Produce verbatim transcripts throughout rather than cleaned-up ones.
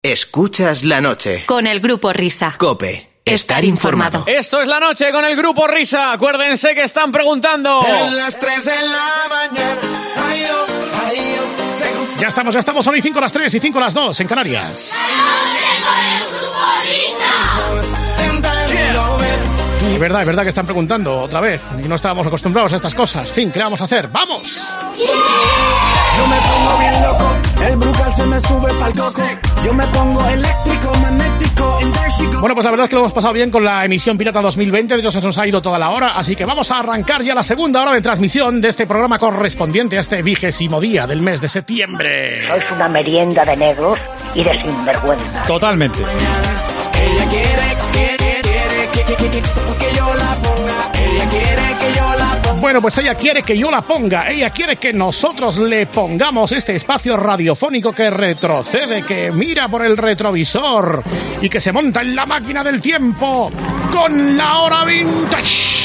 Escuchas la noche. Con el Grupo Risa. COPE. Estar informado. Esto es la noche con el Grupo Risa. Acuérdense que están preguntando. En las tres de la mañana. Ay, oh, ay, oh. Ya estamos, ya estamos. Son y cinco las tres y cinco las dos en Canarias. La noche con el Grupo Risa. Es verdad, es verdad que están preguntando otra vez. Y no estábamos acostumbrados a estas cosas. En fin, ¿qué vamos a hacer? ¡Vamos! Yo me pongo bien loco, el brutal se me sube pa'l coco. Yo me pongo eléctrico, magnético, en México. Bueno, pues la verdad es que lo hemos pasado bien con la emisión Pirata dos mil veinte. De hecho, se nos ha ido toda la hora. Así que vamos a arrancar ya la segunda hora de transmisión de este programa correspondiente a este vigésimo día del mes de septiembre. Sois una merienda de negros y de sinvergüenza. Totalmente. Ella quiere, quiere, quiere, quiere, quiere que yo la ponga. Ella quiere que yo la ponga. Bueno, pues ella quiere que yo la ponga. Ella quiere que nosotros le pongamos este espacio radiofónico que retrocede, que mira por el retrovisor y que se monta en la máquina del tiempo con la hora vintage.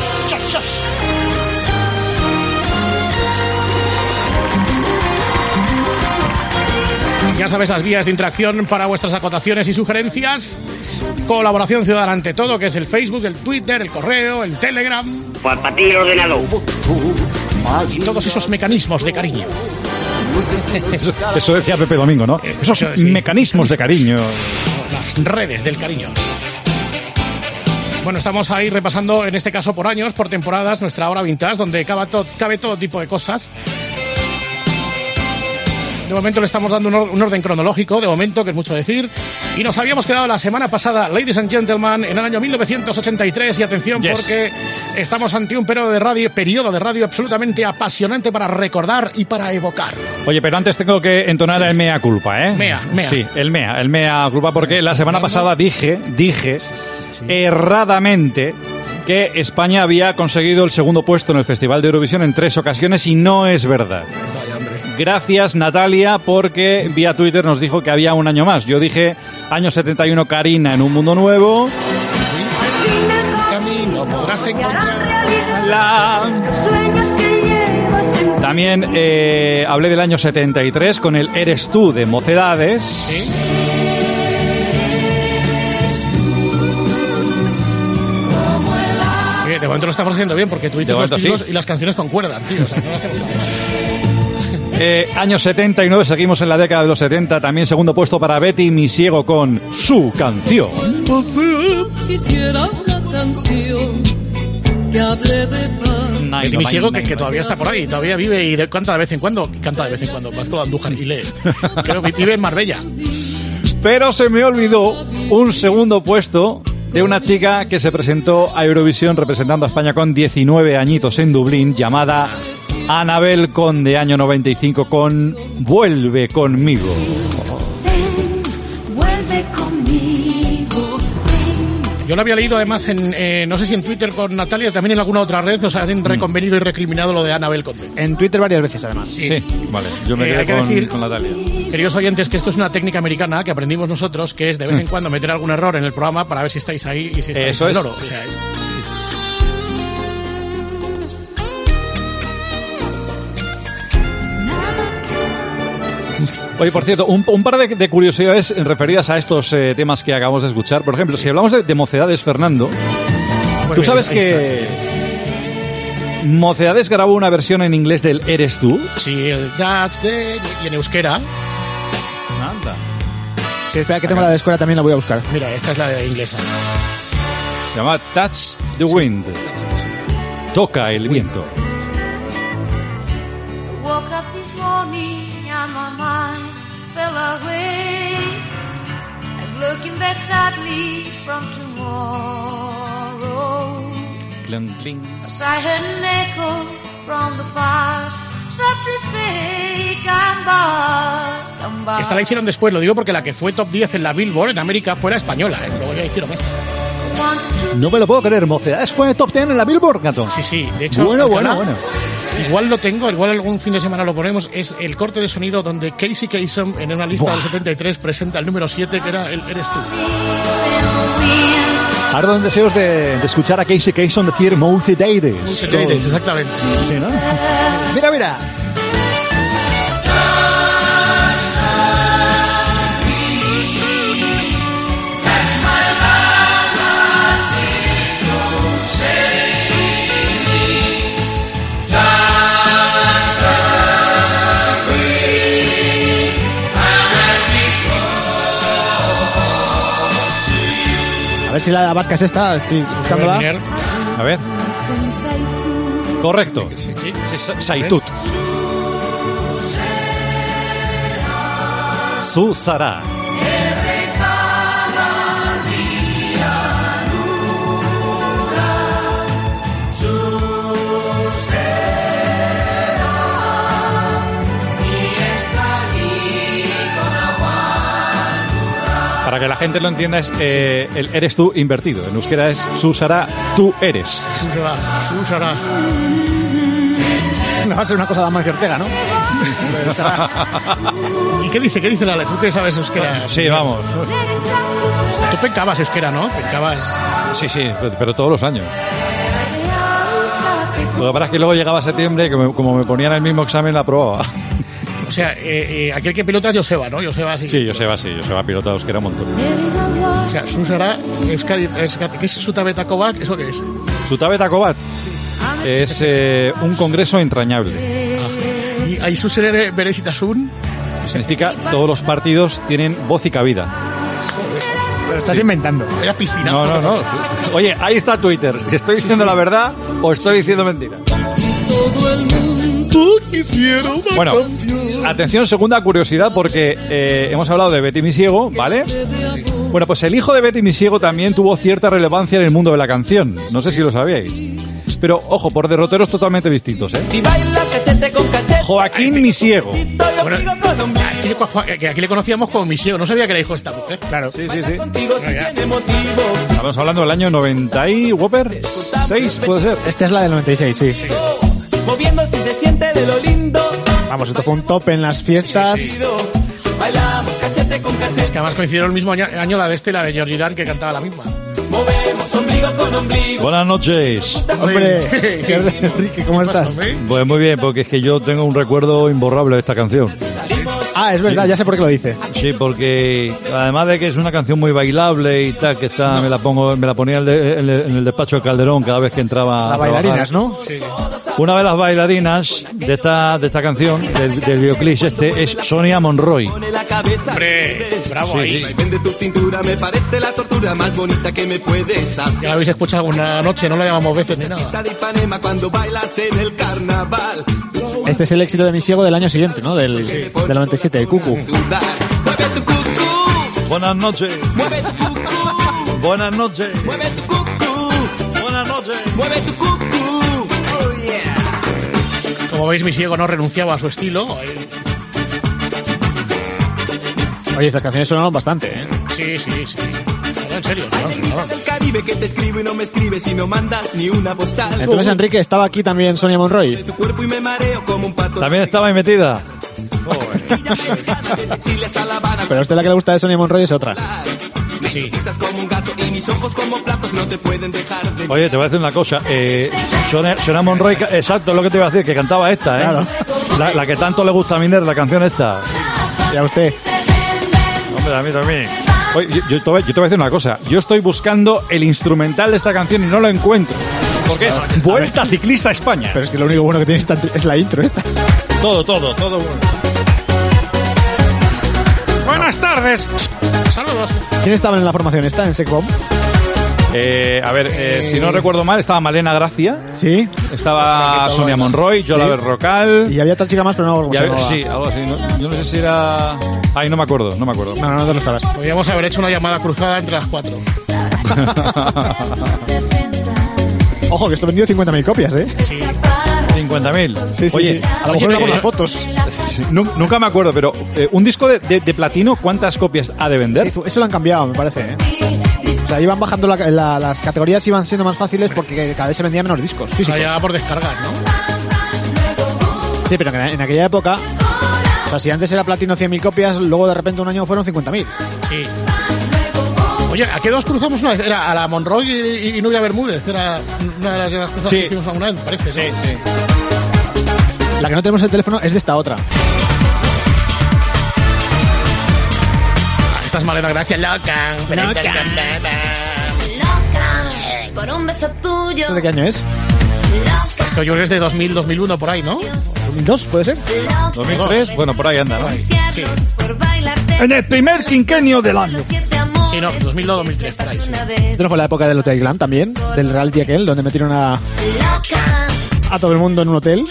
Ya sabes las vías de interacción para vuestras acotaciones y sugerencias. Colaboración ciudadana ante todo, que es el Facebook, el Twitter, el correo, el Telegram. Pues para ti el ordenador. Y todos esos mecanismos de cariño. Eso, eso decía Pepe Domingo, ¿no? Esos Sí. mecanismos de cariño. Las redes del cariño. Bueno, estamos ahí repasando, en este caso por años, por temporadas, nuestra hora vintage, donde cabe todo, cabe todo tipo de cosas. De momento le estamos dando un, or- un orden cronológico, de momento, que es mucho decir. Y nos habíamos quedado la semana pasada, ladies and gentlemen, en el año mil novecientos ochenta y tres. Y atención, Yes. porque estamos ante un periodo de radio, periodo de radio absolutamente apasionante para recordar y para evocar. Oye, pero antes tengo que entonar Sí. el mea culpa, ¿eh? Mea, mea. Sí, el mea, el mea culpa, porque la semana pasada dije, dije, erradamente, que España había conseguido el segundo puesto en el Festival de Eurovisión en tres ocasiones y no es verdad. Vaya, hombre. Gracias, Natalia, porque vía Twitter nos dijo que había un año más. Yo dije, año setenta y uno, Karina en Un Mundo Nuevo. Camino podrás encontrar. La... También eh, hablé del año setenta y tres con el Eres tú de Mocedades. ¿Sí? Oye, de momento lo estamos haciendo bien porque tú dices De los momento títulos sí. y las canciones concuerdan, tío. O sea, no lo hacemos nada. Eh, año setenta y nueve, seguimos en la década de los setenta. También segundo puesto para Betty Mi Ciego con Su Canción. Quisiera una canción que hable de paz. Betty Mi Ciego, que, que todavía está por ahí, todavía vive y de, canta de vez en cuando. Canta de vez en cuando, Vasco de Andújar y lee. Creo que vive en Marbella. Pero se me olvidó un segundo puesto de una chica que se presentó a Eurovisión representando a España con diecinueve añitos en Dublín, llamada Anabel Conde, año noventa y cinco, con Vuelve conmigo. Vuelve conmigo. Yo lo había leído además en, eh, no sé si en Twitter con Natalia, también en alguna otra red, nos han reconvenido y recriminado lo de Anabel Conde. En Twitter varias veces, además. Sí. Sí, vale, yo me Eh, quedé hay que con, decir- con Natalia. Queridos oyentes, que esto es una técnica americana que aprendimos nosotros, que es de vez en cuando meter algún error en el programa para ver si estáis ahí y si estáis Eso en el es. oro. O sea, es... Oye, por cierto, un, un par de, de curiosidades referidas a estos eh, temas que acabamos de escuchar. Por ejemplo, si hablamos de, de Mocedades, Fernando, Pues tú bien, sabes ahí que Mocedades grabó una versión en inglés del Eres tú. está. Sí, el That's the... y en euskera. Anda. Si espera que tengo la de escuela, también la voy a buscar. Mira, esta es la de inglesa. Se llama Touch the Wind. Toca el viento. Woke up this morning and my mind fell away. I'm looking back sadly from tomorrow. Cling, cling. As I heard an echo from the past, softly say, come back, come back. Esta la hicieron después, lo digo porque la que fue top diez en la Billboard en América fue la española, ¿eh? Luego ya hicieron esta. No me lo puedo creer, Mocedades fue top diez en la Billboard, gato. Sí, sí, de hecho... Bueno, Alcalá, bueno, bueno. Igual lo tengo, igual algún fin de semana lo ponemos, es el corte de sonido donde Casey Kasem en una lista Buah. del setenta y tres presenta el número siete, que era el Eres tú. Ardo en deseos de, de escuchar a Casey Kasem decir Mocedades. Mocedades, exactamente. Sí, ¿no? Mira, mira. ver si la vasca es esta, estoy buscándola. A ver. Correcto. Sí, sí. Sí, Saitut. Su Sará. Para que la gente lo entienda, es eh, el eres tú invertido. En euskera es su Sará, tú eres. Su Sará, su Sará. No va a ser una cosa de Amancio Ortega, ¿no? ¿Y qué dice? ¿Qué dice la letra? ¿Tú qué sabes euskera? Sí, vamos. Tú pencabas euskera, ¿no? Pencabas. Sí, sí, pero, pero todos los años. Lo que pasa es que luego llegaba septiembre y como, como me ponían el mismo examen, la aprobaba. O sea, eh, eh, aquel que pilota es Joseba, ¿no? Joseba, sí. Sí, Joseba, sí. Joseba pilota euskera un montón. O sea, su Sará, Euskadi, Euskadi, ¿qué es Sutabetakovac? ¿Eso qué es? Sutabetakovac es eh, un congreso entrañable. Ah. Y ahí su serere Beresitasun significa todos los partidos tienen voz y cabida. Lo estás sí. inventando. Vaya piscina. No, no, no. Oye, ahí está Twitter. Si estoy diciendo sí, sí. la verdad o estoy diciendo mentira. Si todo el mundo quisiera una bueno, canción. Atención, segunda curiosidad, porque eh, hemos hablado de Betty Misiego, ¿vale? Bueno, pues el hijo de Betty Misiego también tuvo cierta relevancia en el mundo de la canción. No sé si lo sabíais. Pero, ojo, por derroteros totalmente distintos, ¿eh? Joaquín Misiego. Bueno, aquí, aquí le conocíamos como Misiego. No sabía que era hijo de esta mujer. Claro. Sí, sí, sí. Bueno, estamos hablando del año noventa y... ¿Whopper? ¿seis? ¿Puede ser? Esta es la del noventa y seis, sí. sí. Moviendo si se siente de lo lindo. Vamos, esto fue un top en las fiestas. Sí, sí. Bailamos cachete con cachete. Es que además coincidieron el mismo año, año la de este y la de Georgie Dan, que cantaba la misma. Movemos ombligo con ombligo. Buenas noches. Hombre, Enrique, ¿cómo estás? Pues muy bien, porque es que yo tengo un recuerdo imborrable de esta canción. Ah, es verdad, ya sé por qué lo dice. Sí, porque además de que es una canción muy bailable y tal, que está, no. me la pongo, me la ponía en el, en el despacho de Calderón cada vez que entraba. Las bailarinas, ¿no? Sí. Una de las bailarinas de esta de esta canción, del, del videoclip este, es Sonia Monroy. Hombre, bravo, sí, ahí. Sí. Tu cintura me parece la tortura más bonita que me puedes hacer. Ya la habéis escuchado alguna noche, no la llamamos veces ni nada. Cuando bailas en el carnaval. Este es el éxito de Misiego del año siguiente, ¿no? Del, sí. del noventa y siete, el Cucu. Buenas noches. Mueve tu cucú. Buenas noches. Mueve tu cucú. Buenas noches. Mueve tu cucú. Oh yeah. Como veis, Misiego no renunciaba a su estilo. Oye, estas canciones sonaron bastante, ¿eh? Sí, sí, sí. No, en serio, no, no, no. Del Caribe que te escribo y no me escribes y no mandas ni una postal. Entonces, Enrique, ¿estaba aquí también Sonia Monroy? Tu cuerpo y me mareo como un pato. También estaba ahí metida. Pero a usted la que le gusta de Sonia Monroy es otra. Sí. Oye, te voy a decir una cosa. Eh, Sonia, Sonia Monroy, exacto, es lo que te iba a decir, que cantaba esta, ¿eh? Claro. La, la que tanto le gusta a Miner, la canción esta. Y a usted. Hombre, a mí también. Oye, yo, yo, te voy, yo te voy a decir una cosa. Yo estoy buscando el instrumental de esta canción y no lo encuentro. Porque es Vuelta Ciclista a España. Pero es que lo único bueno que tiene esta, es la intro esta. Todo, todo, todo bueno. Buenas tardes. Saludos. ¿Quién estaba en la formación esta, en Secbom? Eh, a ver, eh, eh, si no recuerdo mal, estaba Malena Gracia. Sí. Estaba Sonia Monroy, Yola sí. Berrocal. Y había otra chica más, pero no me acuerdo. Sí, algo así. No, yo no sé si era... Ay, no me acuerdo, no me acuerdo. No, no, no te lo sabes. Podríamos haber hecho una llamada cruzada entre las cuatro. Ojo, que esto ha vendido cincuenta mil copias, ¿eh? Sí. cincuenta mil. Sí, sí, Oye, sí. A lo mejor con las fotos. Sí, nunca me acuerdo, pero eh, un disco de, de, de platino, ¿cuántas copias ha de vender? Sí, eso lo han cambiado, me parece, ¿eh? O sea, iban bajando la, la, las categorías, iban siendo más fáciles porque cada vez se vendían menos discos físicos. O sea, ya por descargar, ¿no? Sí, pero en, en aquella época, o sea, si antes era platino cien mil copias, luego de repente un año fueron cincuenta mil. Sí. Oye, ¿a qué dos cruzamos una vez? Era a la Monroy y, y Nuria Bermúdez. Era una de las llamadas cruzadas sí. que hicimos alguna vez, me parece. Sí, ¿no? sí. La que no tenemos el teléfono es de esta otra. Ah, esta es Malena Gracia, loca. Loca. Loca. Por un beso tuyo. ¿Esto de qué año es? Esto yo creo que es de dos mil, dos mil uno, por ahí, ¿no? ¿dos mil dos puede ser? ¿dos mil tres? Bueno, por ahí anda, ¿no? Sí. En el primer quinquenio del año. Sí, no, dos mil dos, dos mil tres, por ahí, sí. Esto no fue la época del Hotel Glam también, del reality aquel, donde metieron a, a todo el mundo en un hotel.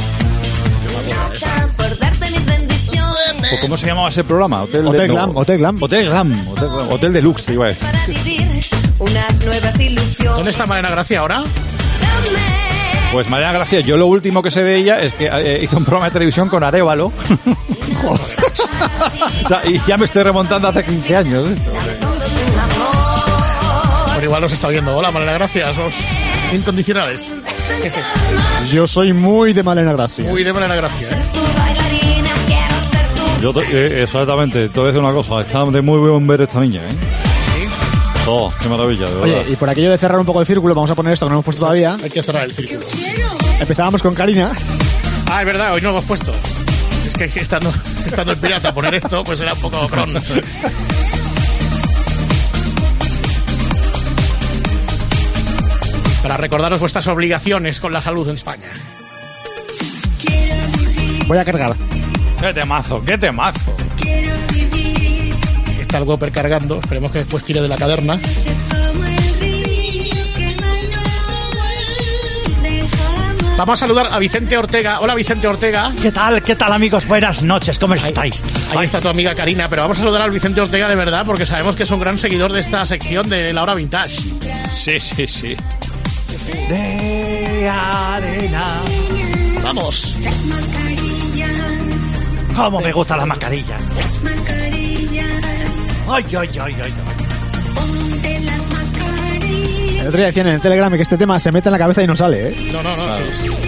¿Cómo se llamaba ese programa? Hotel, Hotel de, Glam, no, Hotel Glam. Hotel Glam, Hotel Glam, Hotel Deluxe, te iba a decir. ¿Dónde está Malena Gracia ahora? Pues Mariana Gracia, yo lo último que sé de ella es que eh, hizo un programa de televisión con Arévalo. O sea, y ya me estoy remontando hace quince años. Esto, o sea. Pero igual los está oyendo. Hola, Malena Gracia, sos incondicionales. Yo soy muy de Malena Gracia. Muy de Malena Gracia, ¿eh? Yo te, eh, exactamente, te voy a decir una cosa, está de muy buen ver esta niña, ¿eh? Oh, qué maravilla, de verdad. Oye, y por aquello de cerrar un poco el círculo, vamos a poner esto que no hemos puesto todavía. Hay que cerrar el círculo. Empezábamos con Karina. Ah, es verdad, hoy no lo hemos puesto. Es que estando, estando el pirata a poner esto, pues era un poco cron. Para recordaros vuestras obligaciones con la salud en España. Voy a cargar. ¡Qué temazo, qué temazo! Está el Whopper cargando, esperemos que después tire de la caverna. Vamos a saludar a Vicente Ortega. Hola, Vicente Ortega. ¿Qué tal? ¿Qué tal, amigos? Buenas noches, ¿cómo estáis? Ahí, ahí está tu amiga Karina, pero vamos a saludar al Vicente Ortega de verdad porque sabemos que es un gran seguidor de esta sección de La Hora Vintage. Sí, sí, sí. De arena. Vamos. ¿Cómo me gustan las mascarillas? Ay, ay, ay, ay, ay. El otro día decían en el Telegram que este tema se mete en la cabeza y no sale, ¿eh? No, no, no, claro. sí, sí.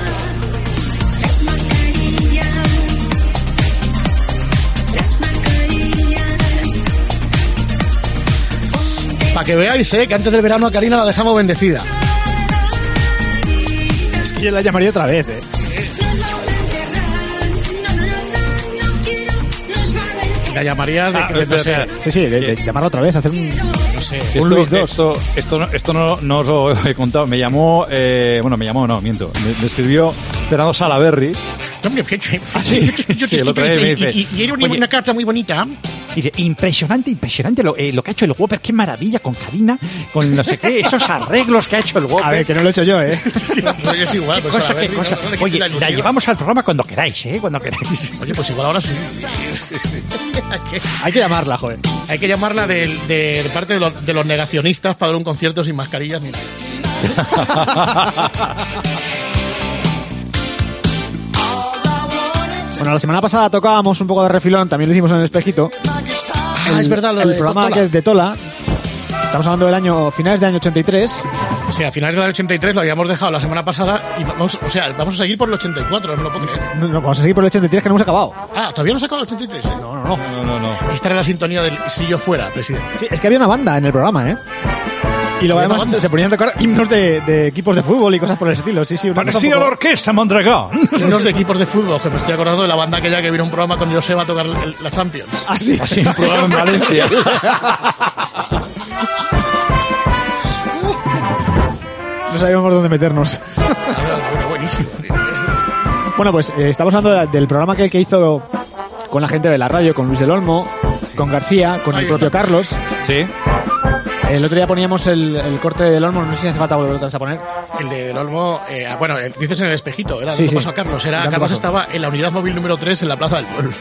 Para que veáis, ¿eh? Que antes del verano a Karina la dejamos bendecida. Es que yo la llamaría otra vez, ¿eh? La llamarías de Ah, que no sé, Sí, sí, de, de llamarla otra vez, hacer un... no sé. Un Esto, Luis dos. Esto, esto, no, esto no, no os lo he contado. Me llamó, eh, bueno, me llamó, no, miento. Me, me escribió Fernando Salaberry. Ah, sí. Yo Sí, te el otro día me y, dice, y, y era una, oye, una carta muy bonita. Y de, impresionante, impresionante lo, eh, lo que ha hecho el Whopper. Qué maravilla con Karina, con no sé qué, esos arreglos que ha hecho el Whopper. A ver, que no lo he hecho yo, ¿eh? Pues es igual. Qué Pues cosa, a ver, qué cosa. no le quites Oye, la la ilusión. llevamos al programa cuando queráis, ¿eh? Cuando queráis. Oye, pues igual ahora sí. Hay que- Hay que llamarla, joder. Hay que llamarla de, de, de parte de los, de los negacionistas para dar un concierto sin mascarillas ni nada. Bueno, la semana pasada tocábamos un poco de refilón, también lo hicimos en el espejito. Ah, es verdad, lo el de programa Tola. que es de Tola. Estamos hablando del año, finales del año ochenta y tres. O sea, a finales del ochenta y tres lo habíamos dejado la semana pasada y vamos, o sea, vamos a seguir por el ochenta y cuatro, no lo puedo creer. No, no, vamos a seguir por el ochenta y tres que no hemos acabado. Ah, ¿todavía no se acaba el ochenta y tres? No, no, no. No, no, no. Esta era la sintonía del si yo fuera presidente. Sí, es que había una banda en el programa, ¿eh? Y luego ¿Había una además banda? se, se ponían a tocar himnos de, de equipos de fútbol y cosas por el estilo. Sí, sí, una cosa un Parecía la poco- orquesta Mondragón. Unos de equipos de fútbol, que me estoy acordando de la banda aquella que vino a un programa con Joseba a tocar el- la Champions. Ah, sí. Así un programa en Valencia. No sabíamos dónde meternos. Bueno, buenísimo. Bueno, pues eh, estamos hablando de- del programa que, que hizo con la gente de la radio, con Luis del Olmo, con García, con Ahí el propio está. Carlos. Sí. El otro día poníamos el, el corte del Olmo, no sé si hace falta volver otra vez a poner. El de Del Olmo, eh, ah, bueno, eh, dices en el espejito, era Sí, lo que sí. pasó a Carlos. Era, ¿Qué Carlos pasó? estaba en la unidad móvil número tres en la Plaza del Pueblo.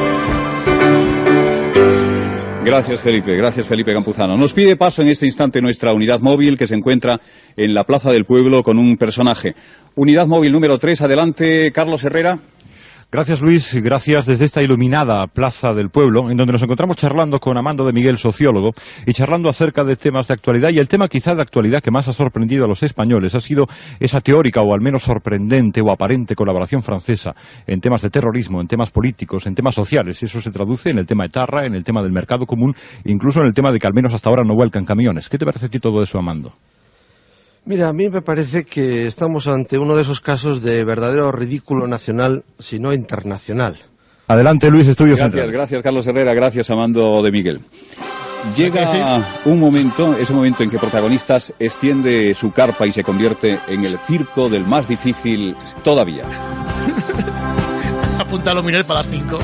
Gracias, Felipe. Gracias, Felipe Campuzano. Nos pide paso en este instante nuestra unidad móvil que se encuentra en la Plaza del Pueblo con un personaje. Unidad móvil número tres, adelante, Carlos Herrera. Gracias, Luis. Gracias desde esta iluminada Plaza del Pueblo, en donde nos encontramos charlando con Amando de Miguel, sociólogo, y charlando acerca de temas de actualidad. Y el tema quizá de actualidad que más ha sorprendido a los españoles ha sido esa teórica o al menos sorprendente o aparente colaboración francesa en temas de terrorismo, en temas políticos, en temas sociales. Eso se traduce en el tema etarra, en el tema del mercado común, incluso en el tema de que al menos hasta ahora no vuelcan camiones. ¿Qué te parece a ti todo eso, Amando? Mira, a mí me parece que estamos ante uno de esos casos de verdadero ridículo nacional, si no internacional. Adelante, Luis, Estudios Gracias, Centrales. gracias, Carlos Herrera. Gracias, Amando de Miguel. Llega un momento, ese momento en que Protagonistas extiende su carpa y se convierte en el circo del más difícil todavía. Apunta a Luminel para las cinco.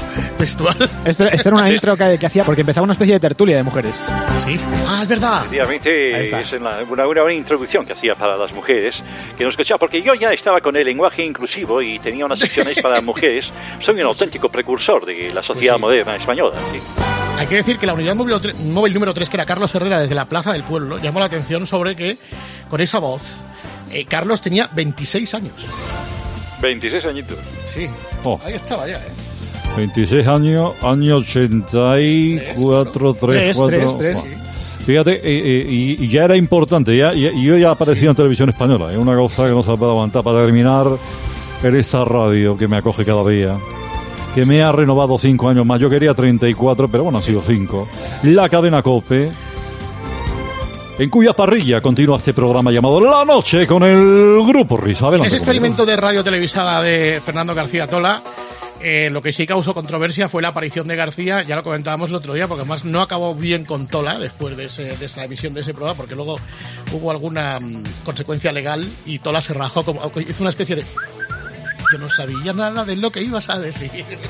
textual. Esto, esto era una intro que, que hacía porque empezaba una especie de tertulia de mujeres. Sí. Ah, es verdad. Efectivamente, es una, una, una introducción que hacía para las mujeres que nos escuchaba, porque yo ya estaba con el lenguaje inclusivo y tenía unas secciones para mujeres. Soy un auténtico precursor de la sociedad pues sí. moderna española. Sí. Hay que decir que la unidad móvil, móvil número tres, que era Carlos Herrera desde la Plaza del Pueblo, llamó la atención sobre que con esa voz eh, Carlos tenía veintiséis años. veintiséis añitos. Sí, oh. Ahí estaba ya, ¿eh? veintiséis años, año ochenta y cuatro, tres, cuatro. Fíjate, eh, eh, y, y ya era importante, ya, y, y yo ya aparecía sí. en televisión española. Es una cosa que no se puede aguantar para terminar en esa radio que me acoge cada día, que me ha renovado cinco años más. Yo quería treinta y cuatro, pero bueno, han sido cinco. La cadena COPE, en cuya parrilla continúa este programa llamado La Noche con el Grupo Risa. Adelante, ese experimento de radio televisada de Fernando García Tola, eh, lo que sí causó controversia fue la aparición de García, ya lo comentábamos el otro día, porque además no acabó bien con Tola después de, ese, de esa emisión de ese programa, porque luego hubo alguna um, consecuencia legal y Tola se rajó, como hizo una especie de... Yo no sabía nada de lo que ibas a decir.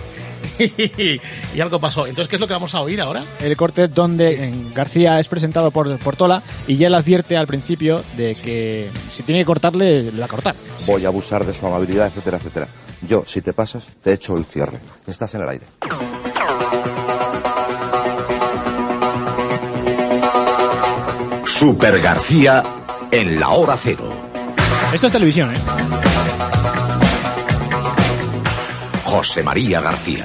Y algo pasó. Entonces, ¿qué es lo que vamos a oír ahora? El corte donde sí. García es presentado por, por Tola y ya le advierte al principio de que si tiene que cortarle, le va a cortar. Voy a abusar de su amabilidad, etcétera, etcétera. Yo, si te pasas, te echo el cierre. Estás en el aire. Super García en la hora cero. Esto es televisión, ¿eh? José María García.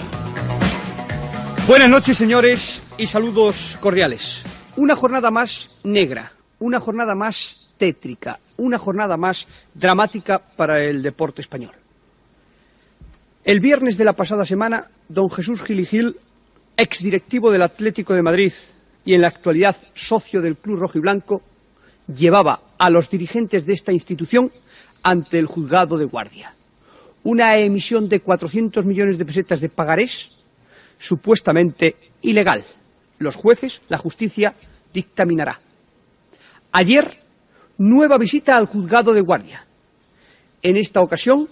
Buenas noches, señores, y saludos cordiales. Una jornada más negra, una jornada más tétrica, una jornada más dramática para el deporte español. El viernes de la pasada semana, don Jesús Gil y Gil, exdirectivo del Atlético de Madrid y en la actualidad socio del Club Rojiblanco, llevaba a los dirigentes de esta institución ante el juzgado de guardia. Una emisión de cuatrocientos millones de pesetas de pagarés, supuestamente ilegal. Los jueces, la justicia, dictaminará. Ayer, nueva visita al juzgado de guardia. En esta ocasión,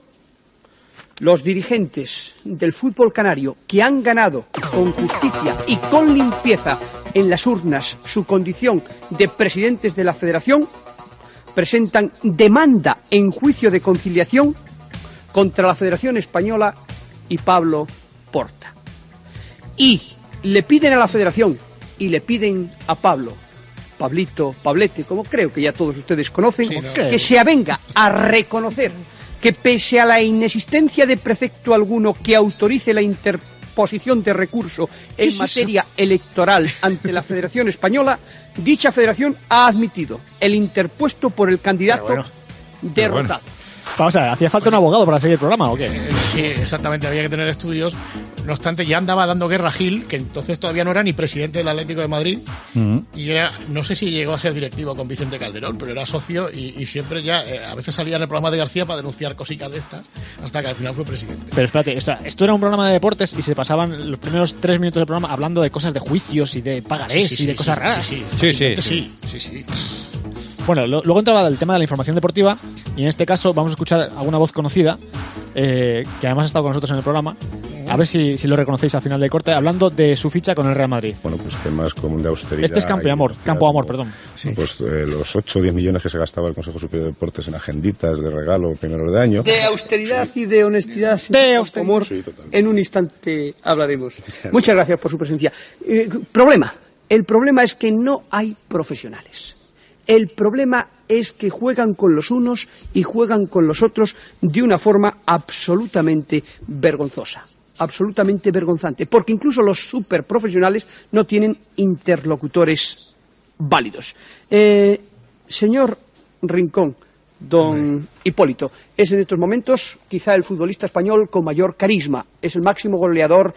los dirigentes del fútbol canario, que han ganado con justicia y con limpieza en las urnas su condición de presidentes de la federación, presentan demanda en juicio de conciliación contra la Federación Española y Pablo Porta. Y le piden a la Federación y le piden a Pablo, Pablito, Pablete, como creo que ya todos ustedes conocen, sí, ¿no? que se avenga a reconocer que pese a la inexistencia de precepto alguno que autorice la interposición de recurso en es materia eso? electoral ante la Federación Española, dicha federación ha admitido el interpuesto por el candidato bueno, derrotado. Vamos a ver, ¿hacía falta un abogado para seguir el programa o qué? Sí, exactamente, había que tener estudios. No obstante, ya andaba dando guerra Gil, que entonces todavía no era ni presidente del Atlético de Madrid, uh-huh. y era, no sé si llegó a ser directivo con Vicente Calderón, pero era socio y, y siempre ya, eh, a veces salía en el programa de García para denunciar cositas de estas, hasta que al final fue presidente. Pero espérate, esto, esto era un programa de deportes y se pasaban los primeros tres minutos del programa hablando de cosas de juicios y de pagarés sí, sí, y de sí, cosas sí, raras. Sí, sí, sí. sí, sí, sí, sí. Bueno, lo, luego entraba el tema de la información deportiva y en este caso vamos a escuchar alguna voz conocida eh, que además ha estado con nosotros en el programa. A ver si, si lo reconocéis al final del corte, hablando de su ficha con el Real Madrid. Bueno, pues temas como de austeridad. Este es Campo Amor, Campo Amor, perdón. Sí. Pues eh, los ocho o diez millones que se gastaba el Consejo Superior de Deportes en agenditas de regalo primero de año. De austeridad sí. y de honestidad. De austeridad. Amor, sí, en un instante hablaremos. Muchas gracias por su presencia. Eh, problema. El problema es que no hay profesionales. El problema es que juegan con los unos y juegan con los otros de una forma absolutamente vergonzosa, absolutamente vergonzante, porque incluso los superprofesionales no tienen interlocutores válidos. Eh, señor Rincón, don Hipólito, es en estos momentos quizá el futbolista español con mayor carisma, es el máximo goleador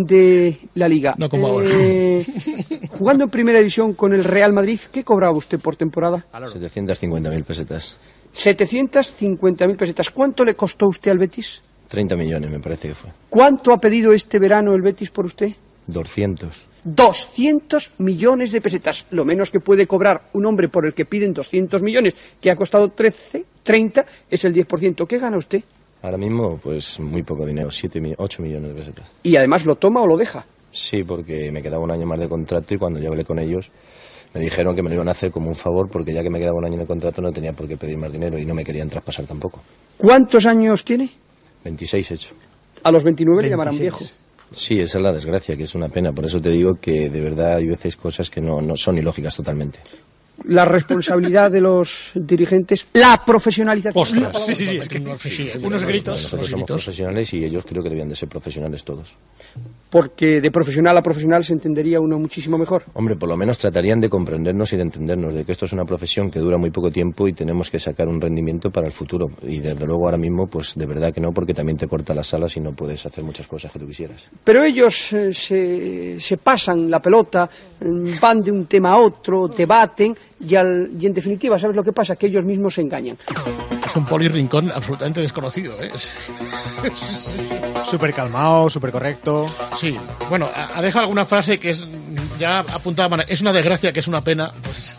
de la Liga. No como ahora. Eh, jugando en primera división con el Real Madrid, ¿qué cobraba usted por temporada? setecientas cincuenta mil pesetas. setecientas cincuenta mil pesetas. ¿Cuánto le costó usted al Betis? treinta millones me parece que fue. ¿Cuánto ha pedido este verano el Betis por usted? doscientos. doscientos millones de pesetas, lo menos que puede cobrar un hombre por el que piden doscientos millones, que ha costado trece, treinta, es el diez por ciento. ¿Qué gana usted? Ahora mismo, pues muy poco dinero, siete, ocho millones de pesetas. ¿Y además lo toma o lo deja? Sí, porque me quedaba un año más de contrato y cuando yo hablé con ellos me dijeron que me lo iban a hacer como un favor porque ya que me quedaba un año de contrato no tenía por qué pedir más dinero y no me querían traspasar tampoco. ¿Cuántos años tiene? veintiséis hecho. A los veintinueve le llamarán viejo. Sí, esa es la desgracia, que es una pena. Por eso te digo que de verdad hay veces cosas que no, no son ilógicas totalmente. La responsabilidad de los dirigentes, la profesionalización. Ostras, sí, sí, sí, es que unos gritos. Nosotros somos profesionales y ellos creo que debían de ser profesionales todos. Porque de profesional a profesional se entendería uno muchísimo mejor. Hombre, por lo menos tratarían de comprendernos y de entendernos, de que esto es una profesión que dura muy poco tiempo y tenemos que sacar un rendimiento para el futuro. Y desde luego ahora mismo, pues de verdad que no, porque también te corta las alas y no puedes hacer muchas cosas que tú quisieras. Pero ellos eh, se, se pasan la pelota, van de un tema a otro, debaten y, al, y en definitiva, ¿sabes lo que pasa? Que ellos mismos se engañan. Es un Poli Rincón absolutamente desconocido, ¿eh? Súper calmado, súper correcto. Sí, bueno, ha, ha dejado alguna frase que es ya apuntada, es una desgracia, que es una pena. Pues,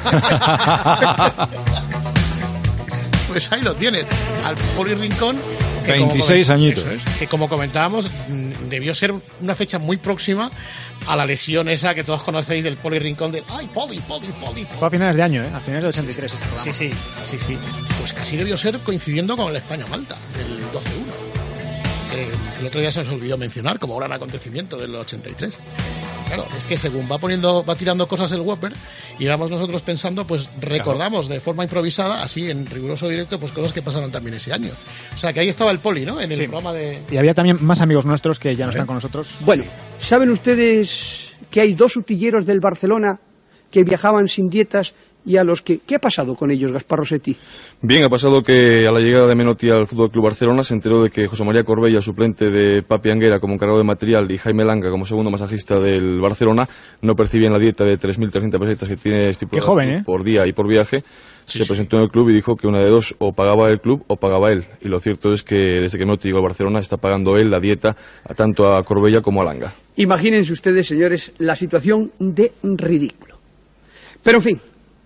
pues ahí lo tienes, al Poli Rincón. veintiséis añitos. Eso es, que como comentábamos, debió ser una fecha muy próxima a la lesión esa que todos conocéis del Poli Rincón del ¡ay, Poli, Poli, Poli! Poli. Fue a finales de año, ¿eh? A finales del ochenta y tres este programa. Sí, sí, sí, sí. Pues casi debió ser coincidiendo con el España-Malta, del doce uno. Eh, el otro día se nos olvidó mencionar como gran acontecimiento del ochenta y tres. Claro, es que según va poniendo, va tirando cosas el Whopper y vamos nosotros pensando, pues recordamos de forma improvisada, así en riguroso directo, pues cosas que pasaron también ese año. O sea, que ahí estaba el Poli, ¿no? En el sí. programa de... Y había también más amigos nuestros que ya no están con nosotros. Bueno, ¿saben ustedes que hay dos utilleros del Barcelona que viajaban sin dietas y a los que... ¿Qué ha pasado con ellos, Gaspar Rossetti? Bien, ha pasado que a la llegada de Menotti al Fútbol Club Barcelona se enteró de que José María Corbella, suplente de Papi Anguera como encargado de material, y Jaime Langa como segundo masajista del Barcelona, no percibían la dieta de tres mil trescientas pesetas que tiene estipulada joven, ¿eh? por día y por viaje. Sí, se sí. presentó en el club y dijo que una de dos, o pagaba el club o pagaba él. Y lo cierto es que desde que Menotti llegó al Barcelona está pagando él la dieta a tanto a Corbella como a Langa. Imagínense ustedes, señores, la situación de ridículo. Pero en fin,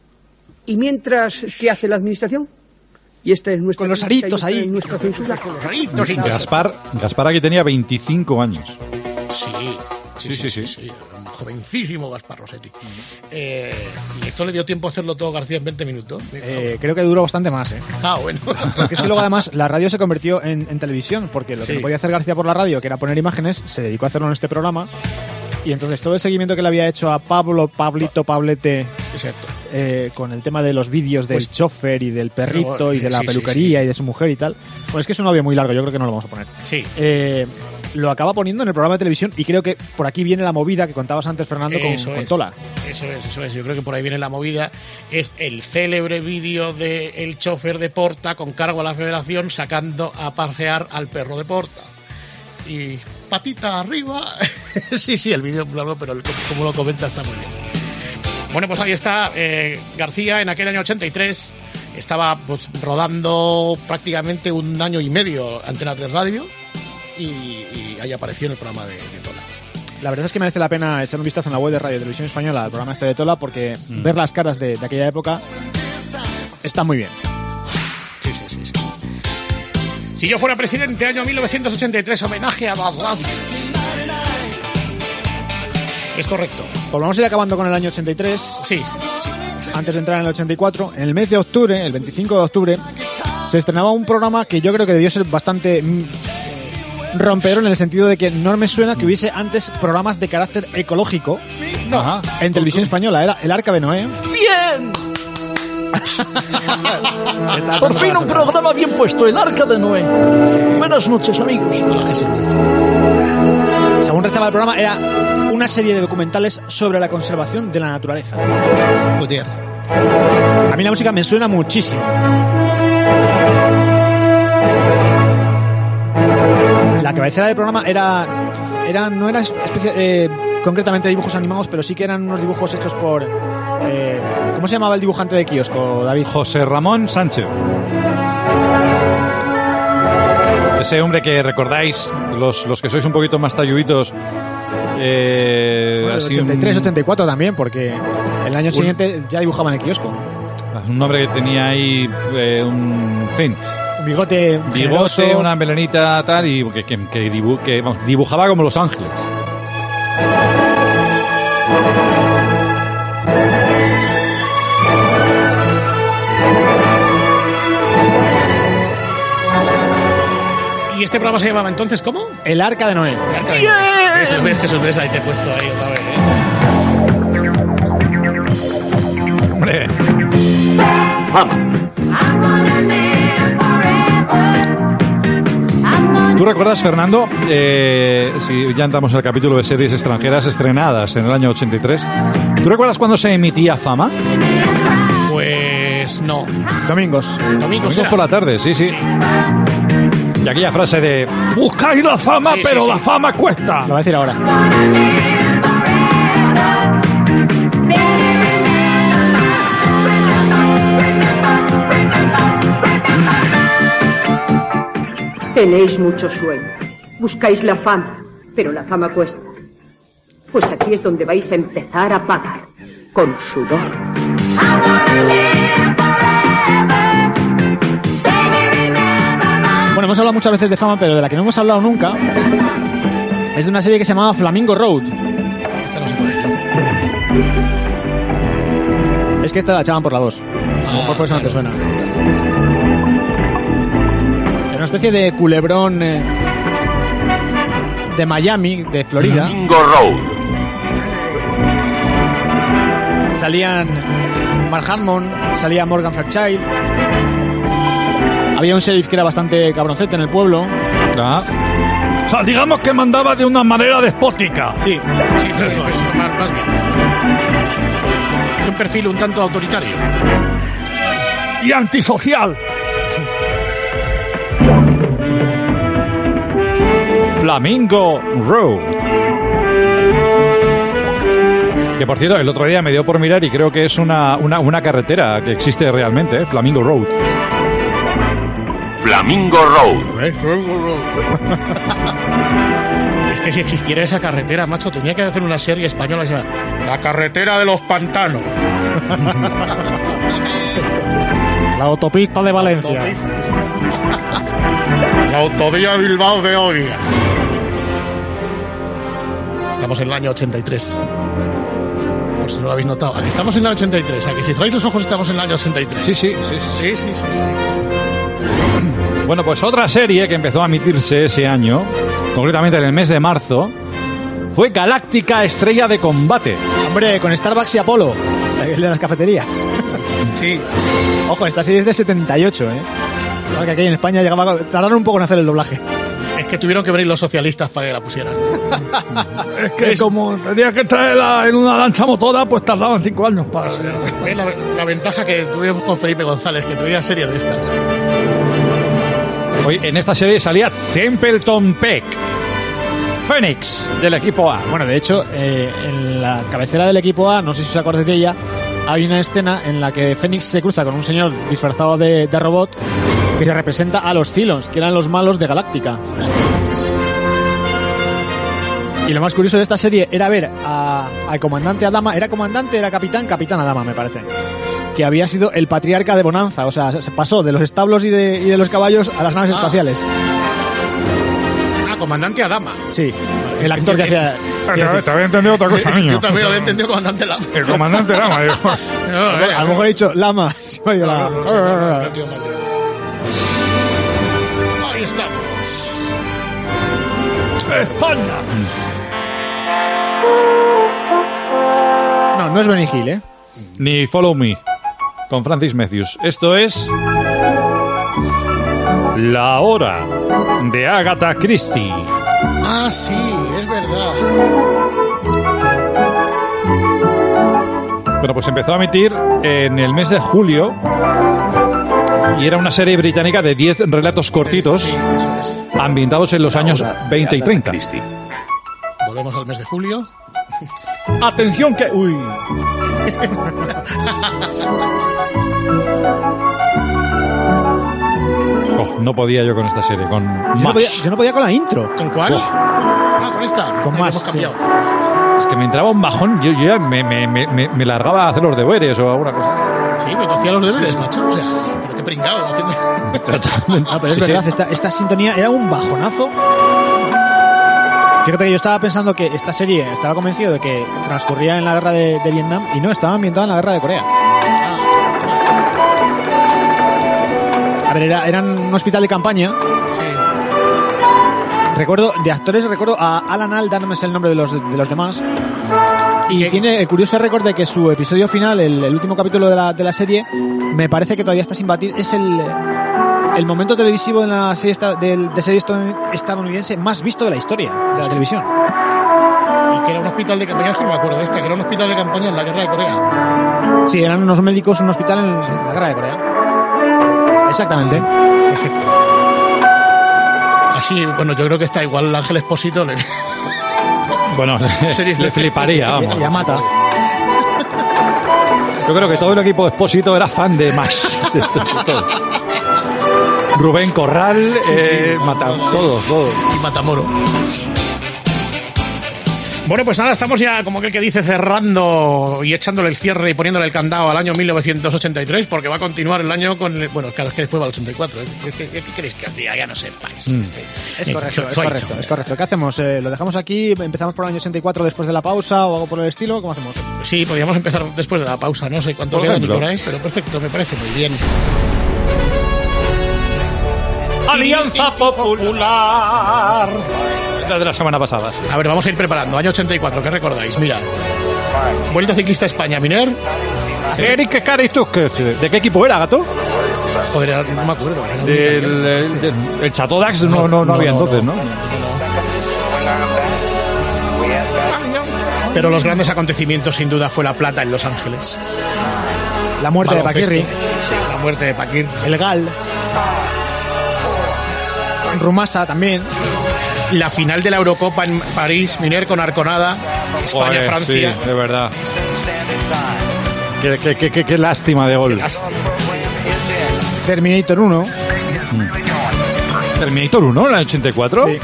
¿y mientras qué hace la administración? Y esta es nuestra... Con los aritos ahí. Nuestra censura. Con los aritos y Gaspar, Gaspar aquí tenía veinticinco años. Sí, sí, sí, sí, sí, sí. Un jovencísimo Gaspar Rossetti. Eh, y esto le dio tiempo a hacerlo todo García en veinte minutos. Eh, creo que duró bastante más, ¿eh? Ah, bueno. Porque es que luego además la radio se convirtió en, en televisión, porque lo que Sí. no podía hacer García por la radio, que era poner imágenes, se dedicó a hacerlo en este programa. Y entonces todo el seguimiento que le había hecho a Pablo, Pablito, Pablete, Exacto. eh, con el tema de los vídeos del Pues- chofer y del perrito Pero, y de la sí, sí, peluquería sí. y de su mujer y tal. Bueno, es que es un audio muy largo, yo creo que no lo vamos a poner. Sí. Eh, lo acaba poniendo en el programa de televisión y creo que por aquí viene la movida que contabas antes, Fernando, con, Eso con es. Tola. Eso es, eso es. Yo creo que por ahí viene la movida. Es el célebre vídeo del chofer de Porta con cargo a la federación sacando a pasear al perro de Porta. Y patita arriba. sí, sí, el vídeo es largo, pero el- como lo comenta está muy bien. Bueno, pues ahí está eh, García en aquel año ochenta y tres. Estaba pues rodando prácticamente un año y medio Antena tres Radio y, y ahí apareció en el programa de, de Tola. La verdad es que merece la pena echar un vistazo en la web de Radio Televisión Española al programa este de Tola, porque mm. ver las caras de, de aquella época está muy bien. Sí, sí, sí, sí. Si yo fuera presidente, año mil novecientos ochenta y tres, homenaje a la radio. Es correcto. Pues vamos a ir acabando con el año ochenta y tres. Sí. Antes de entrar en el ochenta y cuatro, en el mes de octubre, el veinticinco de octubre, se estrenaba un programa que yo creo que debió ser bastante mm, rompedor en el sentido de que no me suena que hubiese antes programas de carácter ecológico Ajá. en televisión española. Era El Arca de Noé. ¡Bien! Por fin un programa bien puesto, El Arca de Noé. Buenas noches, amigos. Hola, Jesús. Según rezaba el programa, era una serie de documentales sobre la conservación de la naturaleza. Joder. A mí la música me suena muchísimo. La cabecera del programa era, era no era especie, eh, concretamente dibujos animados, pero sí que eran unos dibujos hechos por... Eh, ¿Cómo se llamaba el dibujante de kiosco, David? José Ramón Sánchez. Ese hombre que recordáis, los, los que sois un poquito más talluditos. Eh, Bueno, el así ochenta y tres, un, ochenta y cuatro también, porque el año siguiente ya dibujaban el kiosco. un hombre que tenía ahí eh, un, en fin, Un bigote generoso. Bigote, una melenita tal, y que, que, que, dibu, que vamos, dibujaba como Los Ángeles. ¿Y este programa se llamaba entonces cómo? El Arca de Noé. El Arca de Noé. Jesús, ves, Jesús, ves, ahí te he puesto ahí otra vez, ¿eh? Hombre. Vamos. ¿Tú recuerdas, Fernando, eh, si ya entramos al capítulo de series extranjeras estrenadas en el año ochenta y tres, ¿tú recuerdas cuándo se emitía Fama? Pues no. Domingos. Domingos, Domingos era. por la tarde, sí, sí. Y aquella frase de buscáis la fama, sí, pero sí, la sí. fama cuesta. Lo voy a decir ahora. Tenéis mucho sueño. Buscáis la fama, pero la fama cuesta. Pues aquí es donde vais a empezar a pagar. Con sudor. Bueno, hemos hablado muchas veces de Fama, pero de la que no hemos hablado nunca es de una serie que se llamaba Flamingo Road. Esta no se puede ir. Es que esta la echaban por la dos. A lo mejor por eso no te suena. Era una especie de culebrón eh, de Miami, de Florida. Flamingo Road. Salían Mark Harmon, salía Morgan Fairchild. Había un sheriff que era bastante cabroncete en el pueblo. Ah. O sea, digamos que mandaba de una manera despótica. Sí, sí, pues, pues, más, más bien. Un perfil un tanto autoritario. Y antisocial. Flamingo Road. Que por cierto, el otro día me dio por mirar y creo que es una, una, una carretera que existe realmente, ¿eh? Flamingo Road. Flamingo Road. Es que si existiera esa carretera, macho, tenía que hacer una serie española que se llama La carretera de los pantanos. La autopista de Valencia. La autovía Bilbao de Oria. Estamos en el año ochenta y tres. Por si no lo habéis notado. Aquí estamos en el año ochenta y tres. Aquí si cerráis los ojos estamos en el año ochenta y tres. Sí, sí, sí. Sí, sí, sí. Bueno, pues otra serie que empezó a emitirse ese año, concretamente en el mes de marzo, fue Galáctica Estrella de Combate. Hombre, con Starbucks y Apolo, el de las cafeterías. Sí. Ojo, esta serie es de setenta y ocho, ¿eh? Claro que aquí en España llegaba, tardaron un poco en hacer el doblaje. Es que tuvieron que venir los socialistas para que la pusieran. Es que es... como tenía que traerla en una lancha motora, pues tardaban cinco años para... Es la, la ventaja que tuvimos con Felipe González, que tuviera series de estas. Hoy en esta serie salía Templeton Peck, Phoenix, del equipo A. Bueno, de hecho, eh, en la cabecera del equipo A, no sé si os acordáis de ella, hay una escena en la que Phoenix se cruza con un señor disfrazado de, de robot que se representa a los Cylons, que eran los malos de Galáctica. Y lo más curioso de esta serie era ver a, al comandante Adama. ¿Era comandante? ¿Era capitán? Capitán Adama, me parece. Que había sido el patriarca de Bonanza. O sea, se pasó de los establos y de, y de los caballos a las naves ah. espaciales. Ah, comandante Adama. Sí, vale, el actor que, que hacía... Te había entendido otra cosa, niño. Yo también lo había entendido comandante Lama. El comandante Lama, digo. No, eh, a lo mejor he dicho Lama. Se me ha ido la... no, no, no, no, no, no, no, no, ahí estamos. España. No, no es Benny Hill, ¿eh? Ni Follow Me, con Francis Matthews. Esto es... La Hora de Agatha Christie. Ah, sí, es verdad. Bueno, pues empezó a emitir en el mes de julio y era una serie británica de diez relatos cortitos, sí, eso es, ambientados en los años veinte y treinta. Volvemos al mes de julio. Atención que... Uy. Oh, no podía yo con esta serie, con yo no, podía, yo no podía con la intro. ¿Con cuál? Oh. Ah, con esta. Con más. Hemos cambiado. Sí. Es que me entraba un bajón, yo, yo ya me, me, me, me largaba a hacer los deberes o alguna cosa. Sí, pero hacía los deberes, macho. O sea, pero qué pringado. Haciendo... No, pero es Sí, verdad, sí. Esta, esta sintonía era un bajonazo. Fíjate que yo estaba pensando que esta serie, estaba convencido de que transcurría en la guerra de, de Vietnam y no, estaba ambientada en la guerra de Corea. A ver, era, eran un hospital de campaña. Recuerdo, de actores recuerdo a Alan Alda, no me sé el nombre de los, de los demás. Y tiene el curioso récord de que su episodio final, el, el último capítulo de la, de la serie, me parece que todavía está sin batir. Es el, el momento televisivo de la serie, esta- de, de serie estadounidense más visto de la historia de la televisión. Y que era un hospital de campaña, es que no me acuerdo de este, que era un hospital de campaña en la guerra de Corea. Sí, eran unos médicos en un hospital en, en la guerra de Corea. Exactamente. Perfecto. Así, bueno, yo creo que está igual el Ángel Expósito. Le... Bueno, Sería- le fliparía, vamos. Ya mata. Yo creo que todo el equipo de Expósito era fan de Max. De todo. Rubén Corral, eh, Mata, todos, todos. Y Matamoro. Bueno, pues nada, estamos ya, como aquel que dice, cerrando y echándole el cierre y poniéndole el candado al año mil novecientos ochenta y tres, porque va a continuar el año con... el- bueno, claro, es que después va al ochenta y cuatro. ¿eh? ¿Qué, qué- qué queréis que os diga? Ya no sepáis. Mm. Este, Es eh, correcto, lo- es lo he correcto, dicho. es correcto. ¿Qué hacemos? Eh, ¿Lo dejamos aquí? ¿Empezamos por el año ochenta y cuatro después de la pausa o algo por el estilo? ¿Cómo hacemos? Sí, podríamos empezar después de la pausa. No sé cuánto Por queda, ejemplo. Nicolás, pero perfecto, me parece muy bien. Alianza Popular. La de la semana pasada. Sí. A ver, vamos a ir preparando. Año ochenta y cuatro, ¿qué recordáis? Mira. Vuelta Ciclista España, Miner. Eric Caristus, ¿de qué equipo era, gato? Joder, no me acuerdo. Era un Del, italiano. el, del- el Chateau d'Ax no, no, no había entonces, ¿no? Pero los grandes acontecimientos, sin duda, fue la plata en Los Ángeles. La muerte de Baloncesto. Paquirri. La muerte de Paquirri. El Gal. Rumasa también. La final de la Eurocopa en París, Miner con Arconada. España-Francia. Sí, de verdad. Qué, qué, qué, qué, qué lástima de gol. Terminator uno. Terminator uno, en el ochenta y cuatro. Sí.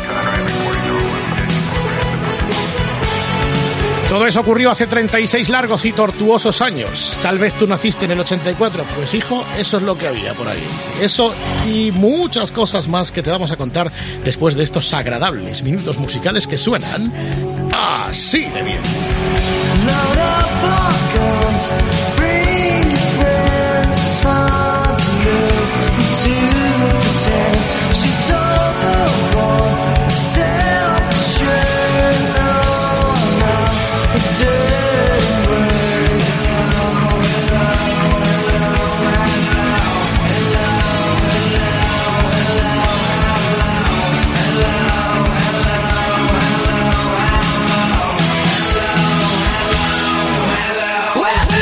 Todo eso ocurrió hace treinta y seis largos y tortuosos años. Tal vez tú naciste en el ochenta y cuatro. Pues hijo, eso es lo que había por ahí. Eso y muchas cosas más que te vamos a contar después de estos agradables minutos musicales que suenan así de bien. Well,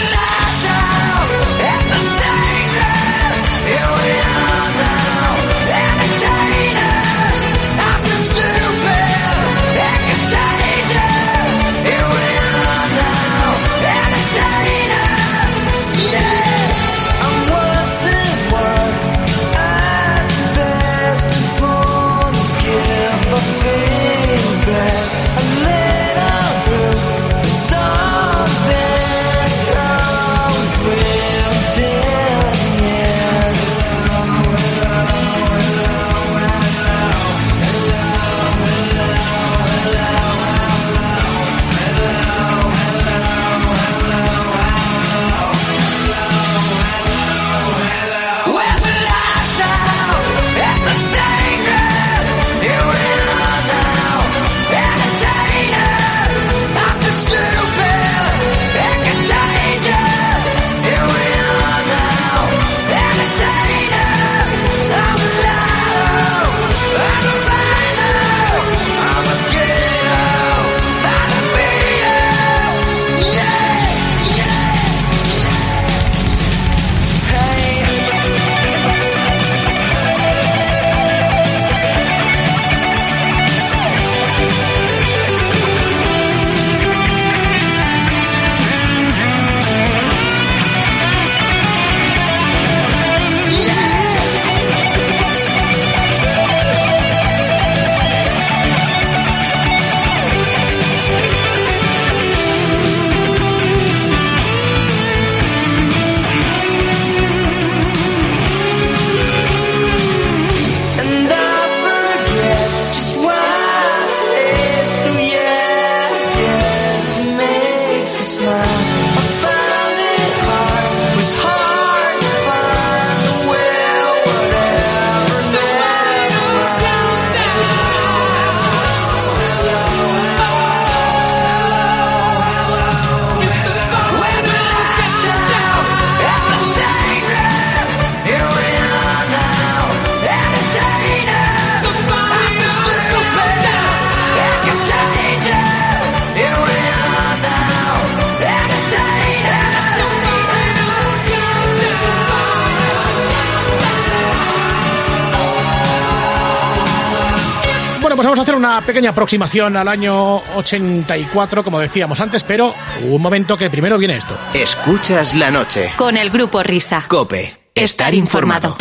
pues vamos a hacer una pequeña aproximación al año ochenta y cuatro, como decíamos antes, pero un momento que primero viene esto. Escuchas la noche. Con el Grupo Risa. COPE. Estar informado.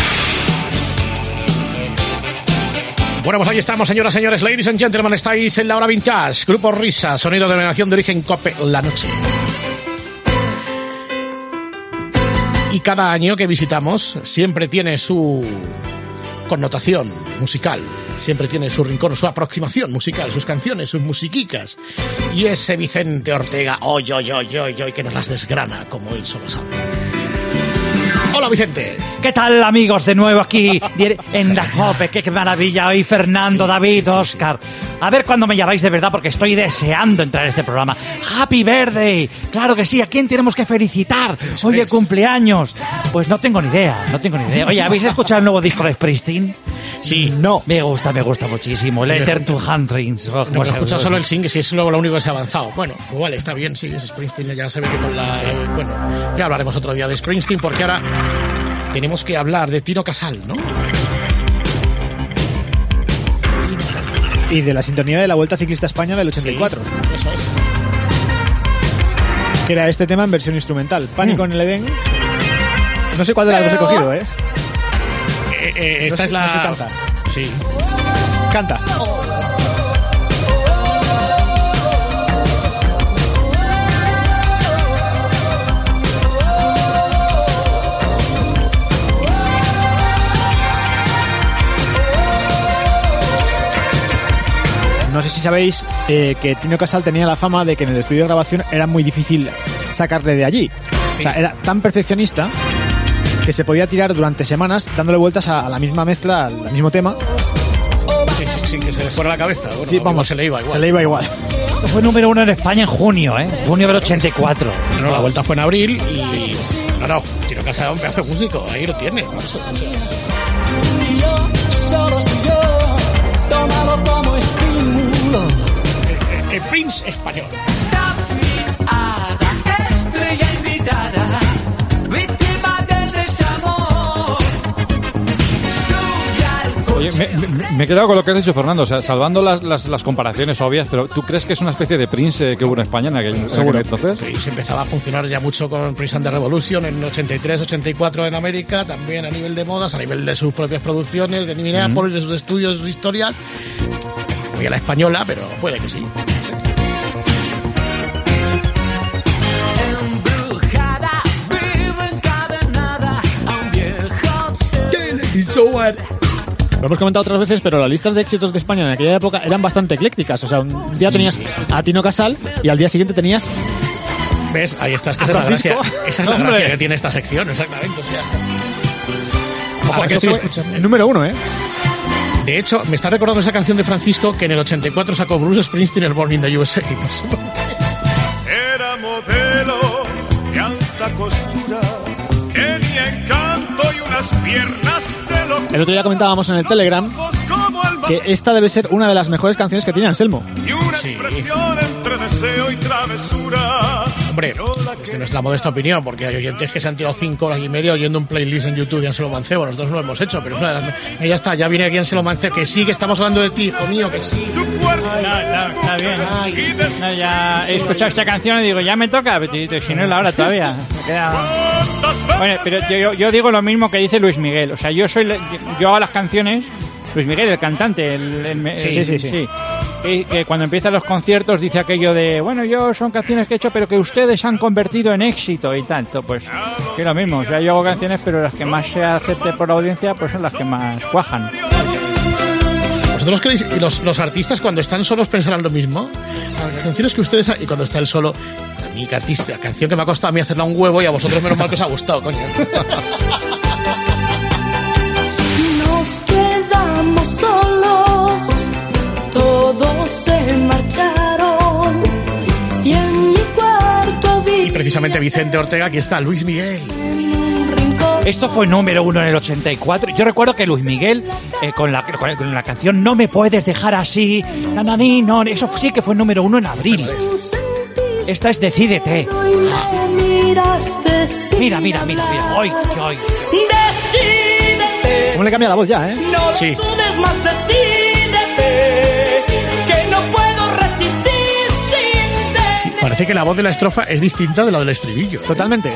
Bueno, pues ahí estamos, señoras, señores, ladies and gentlemen, estáis en la hora vintage. Grupo Risa, sonido de denominación de origen COPE, la noche. Y cada año que visitamos siempre tiene su connotación musical, siempre tiene su rincón, su aproximación musical, sus canciones, sus musiquicas. Y ese Vicente Ortega, oy, oy, oy, oy, oy, que nos las desgrana como él solo sabe. Hola, Vicente. ¿Qué tal, amigos? De nuevo aquí en la COPE. ¡Qué, qué maravilla! Hoy Fernando, sí, David, sí, sí, Oscar. A ver cuándo me llamáis de verdad, porque estoy deseando entrar a este programa. ¡Happy Birthday! Claro que sí. ¿A quién tenemos que felicitar? Eso Oye, es. Cumpleaños. Pues no tengo ni idea, no tengo ni idea. Oye, ¿habéis escuchado el nuevo disco de Springsteen? Sí. No. Me gusta, me gusta muchísimo. El Turn to Handrings. No, no he escuchado solo el single, si es luego lo único que se ha avanzado. Bueno, pues vale, está bien, sí, es Springsteen, ya se ve que con la... Sí. Eh, bueno, ya hablaremos otro día de Springsteen, porque ahora tenemos que hablar de Tino Casal, ¿no? Y de la sintonía de la Vuelta Ciclista a España del ochenta y cuatro. Sí, eso es. Que era este tema en versión instrumental. Pánico mm. en el Edén. No sé cuál de las dos he cogido, ¿eh? eh, eh esta no es sé, la... No sé canta. Sí. Canta. No sé si sabéis eh, que Tino Casal tenía la fama de que en el estudio de grabación era muy difícil sacarle de allí. Sí. O sea, era tan perfeccionista que se podía tirar durante semanas dándole vueltas a, a la misma mezcla, al mismo tema. Sí, sí, sí, que se le fuera la cabeza. Bueno, sí, vamos, se le iba igual. Se le iba igual. Esto fue número uno en España en junio, ¿eh? Junio del ochenta y cuatro. No, la Vuelta fue en abril y... No, no, Tino Casal era un pedazo de músico. Ahí lo tiene, macho. O sea... Tómalo como estímulo. El, el Prince español. Estrella invitada, víctima del desamor. Oye, me, me, me he quedado con lo que has dicho, Fernando. O sea, salvando las, las, las comparaciones obvias, pero ¿tú crees que es una especie de Prince eh, que hubo en España en aquel, en aquel entonces? Sí, se empezaba a funcionar ya mucho con Prince and the Revolution en ochenta y tres, ochenta y cuatro en América, también a nivel de modas, a nivel de sus propias producciones, de Minneapolis, mm. de sus estudios, sus historias. Muy a la española, pero puede que sí. Lo hemos comentado otras veces, pero las listas de éxitos de España en aquella época eran bastante eclécticas. O sea, un día tenías a Tino Casal y al día siguiente tenías... ¿Ves? Ahí estás, que esa es la gracia, esa es la gracia que tiene esta sección, exactamente. O sea... Ojo, que estoy escuchando. El número uno, ¿eh? De hecho, me está recordando esa canción de Francisco que en el ochenta y cuatro sacó Bruce Springsteen, el Born in the U S A. No sé por qué. Era modelo de alta costura, tenía encanto y unas piernas de locura. El otro día comentábamos en el Telegram que esta debe ser una de las mejores canciones que tiene Anselmo. Y una sí. expresión entre deseo y travesura. Hombre, desde nuestra modesta opinión, porque hay oyentes que se han tirado cinco horas y media oyendo un playlist en YouTube de Anselo Mancebo. Nosotros no lo hemos hecho, pero es una de las... Eh, ya está, ya viene aquí Anselo Mancebo, que sí, que estamos hablando de ti, hijo mío, que sí. Ay, no, no, está bien. Ay, no, ya he escuchado esta canción y digo, ya me toca, pero si no es la hora todavía. Me queda... Bueno, pero yo, yo digo lo mismo que dice Luis Miguel. O sea, yo soy yo hago las canciones... Luis Miguel, el cantante, el, el, el, sí, sí, sí, sí. sí. Que, que cuando empiezan los conciertos dice aquello de, bueno, yo son canciones que he hecho, pero que ustedes han convertido en éxito y tanto, pues que es lo mismo. O sea, yo hago canciones, pero las que más se acepte por la audiencia, pues son las que más cuajan. ¿Vosotros creéis, y los, los artistas cuando están solos pensarán lo mismo? Las canciones que ustedes, y cuando está él solo, a mí que artista, la canción que me ha costado a mí hacerla un huevo y a vosotros menos mal que os ha gustado, coño. Solos, todos se marcharon y en mi cuarto vi... Y precisamente Vicente Ortega, aquí está Luis Miguel. Esto fue número uno en el ochenta y cuatro. Yo recuerdo que Luis Miguel, eh, con, la, con la canción No me puedes dejar así, nananí, no, eso sí que fue número uno en abril. Esta es Decídete. Mira, mira, mira, mira, hoy, hoy. ¿Cómo le cambia la voz ya, eh? Sí. Parece que la voz de la estrofa es distinta de la del estribillo. ¿eh? Totalmente.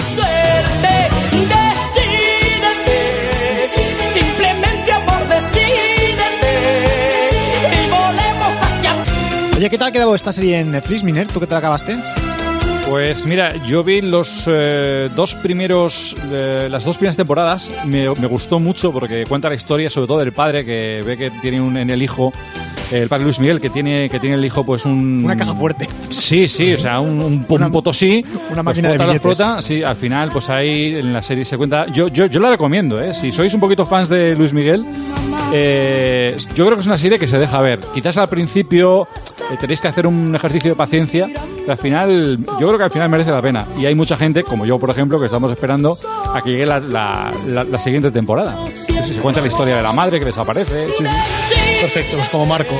Simplemente amor, decídete y volemos hacia... Oye, ¿qué tal ha quedado esta serie en Netflix, Miner? ¿Tú qué te la acabaste? Pues mira, yo vi los eh, dos primeros, eh, las dos primeras temporadas, me, me gustó mucho porque cuenta la historia sobre todo del padre que ve que tiene un, en el hijo, el padre Luis Miguel, que tiene que tiene el hijo pues un... Una caja fuerte. Sí, sí, o sea, un, un, Una- un potosí. una máquina pues, de prota, billetes. prota, sí, al final pues ahí en la serie se cuenta... Yo, yo, yo la recomiendo, ¿eh? Si sois un poquito fans de Luis Miguel, eh, yo creo que es una serie que se deja ver. Quizás al principio eh, tenéis que hacer un ejercicio de paciencia, pero al final, yo creo que al final merece la pena. Y hay mucha gente, como yo por ejemplo, que estamos esperando a que llegue la, la, la, la siguiente temporada. Sí, sí, se cuenta la historia de la madre que desaparece. Sí, sí. Perfecto, pues como Marco.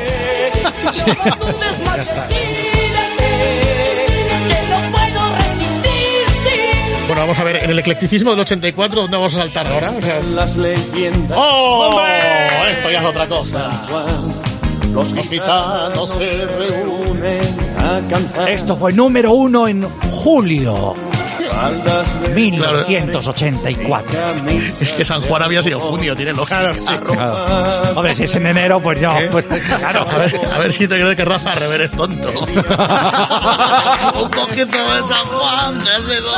Ya está. Bueno, vamos a ver, en el eclecticismo del ochenta y cuatro, ¿dónde vamos a saltar ahora? O sea... Las leyendas. ¡Oh! Esto ya es otra cosa. Los gitanos se reúnen a cantar. Esto fue número uno en julio mil novecientos ochenta y cuatro. Es que San Juan había sido junio, tiene lógica. Sí, claro. Hombre, si es en enero, pues no. ¿Eh? Pues claro. A ver, a ver si te crees que Rafa Rever es tonto. Un poquito de San Juan, que ha sido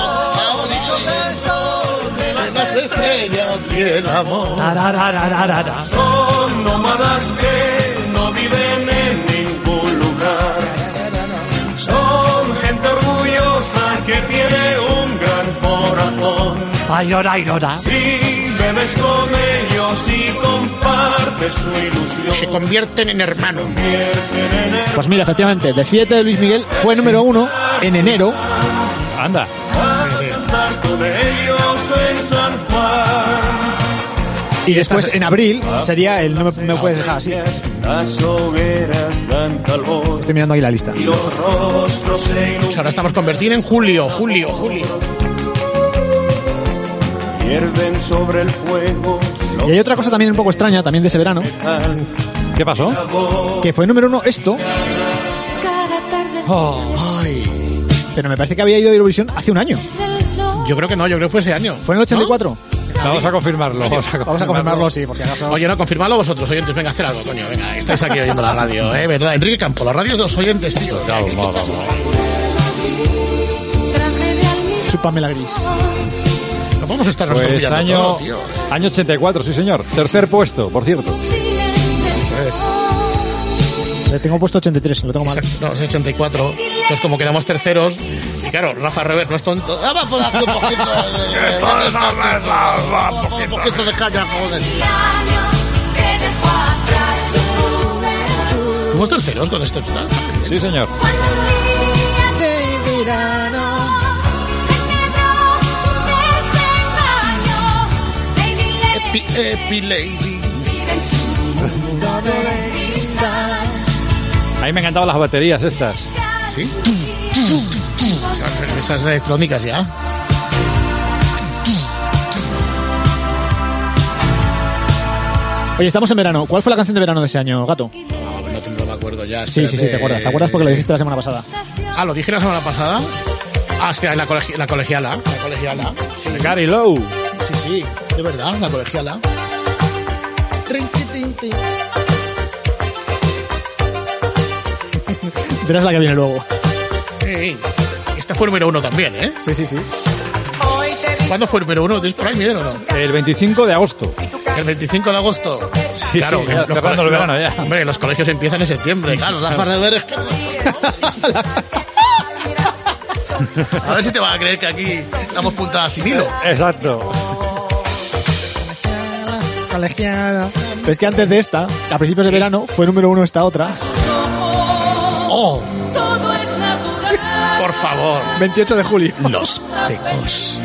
de las estrellas y el amor. Tararararara. Son nómadas que no viven en ningún lugar. Son gente orgullosa que tiene un gran corazón. Ayrora, ayrora. Si bebes con ellos y compartes su ilusión, Se convierten en hermanos. Pues mira, efectivamente, Decídete de Luis Miguel fue número uno en enero. Anda. cantar con ellos en San Juan. Y después, en abril, sería el No me, me puedes dejar así. Las hogueras dan calor Estoy mirando ahí la lista. y los rostros se Pues ahora estamos convertidos en julio, julio, julio. pierden sobre el fuego. Y hay otra cosa también un poco extraña, también de ese verano. ¿Qué pasó? Que fue número uno esto. Oh, ay. Pero me parece que había ido a Eurovisión hace un año. Yo creo que no, yo creo que fue ese año. ¿Fue en el ochenta y cuatro? Vamos a confirmarlo. Vamos a confirmarlo, Vamos a confirmarlo, sí, por si acaso. Oye, no, confirmadlo vosotros, oyentes. Venga, hacer algo, coño. Venga, estáis aquí oyendo la radio, ¿eh? ¿Verdad? Enrique Campo, la radio es de los oyentes, tío. Vamos, vamos, vamos. Chúpame la gris. No podemos estar nosotros Pues pillando año, todo, tío. año ochenta y cuatro, sí señor. Tercer puesto, por cierto. Eso es. Le tengo puesto ochenta y tres, lo tengo mal. Exacto, no, es ochenta y cuatro. Entonces, como quedamos terceros, y claro, Rafa Rever no es tonto. Ah, va, pues, un poquito de... Un poquito de caña, joder. ¿Fuimos terceros con esto? Sí, señor. Epi, Epi Lady. A mí me encantaban las baterías estas. ¿Sí? Esas, esas electrónicas ya. Oye, estamos en verano. ¿Cuál fue la canción de verano de ese año, Gato? No, no, te- no me acuerdo ya. Sí, sí, sí, te acuerdas. ¿Te acuerdas porque lo dijiste la semana pasada? Ah, lo dije la semana pasada. Ah, hostia, la, colegi la colegiala. La colegiala. Sí, Gary Lowe. sí, sí, de verdad, la colegiala. Verás la que viene luego. Ey, esta fue número uno también, ¿eh? Sí, sí, sí. ¿Cuándo fue número uno? ¿Tienes por ahí, Miguel, o no? El veinticinco de agosto. El veinticinco de agosto. Sí, claro, sí, que ya los cerrando cole- el verano ya. Hombre, los colegios empiezan en septiembre. Claro, la farra de ver es que... A ver si te vas a creer que aquí damos puntadas sin hilo. Exacto. Colegiada. Pero es que antes de esta, a principios de verano, fue número uno esta otra. ¡Oh! Por favor. veintiocho de julio. Los pecos.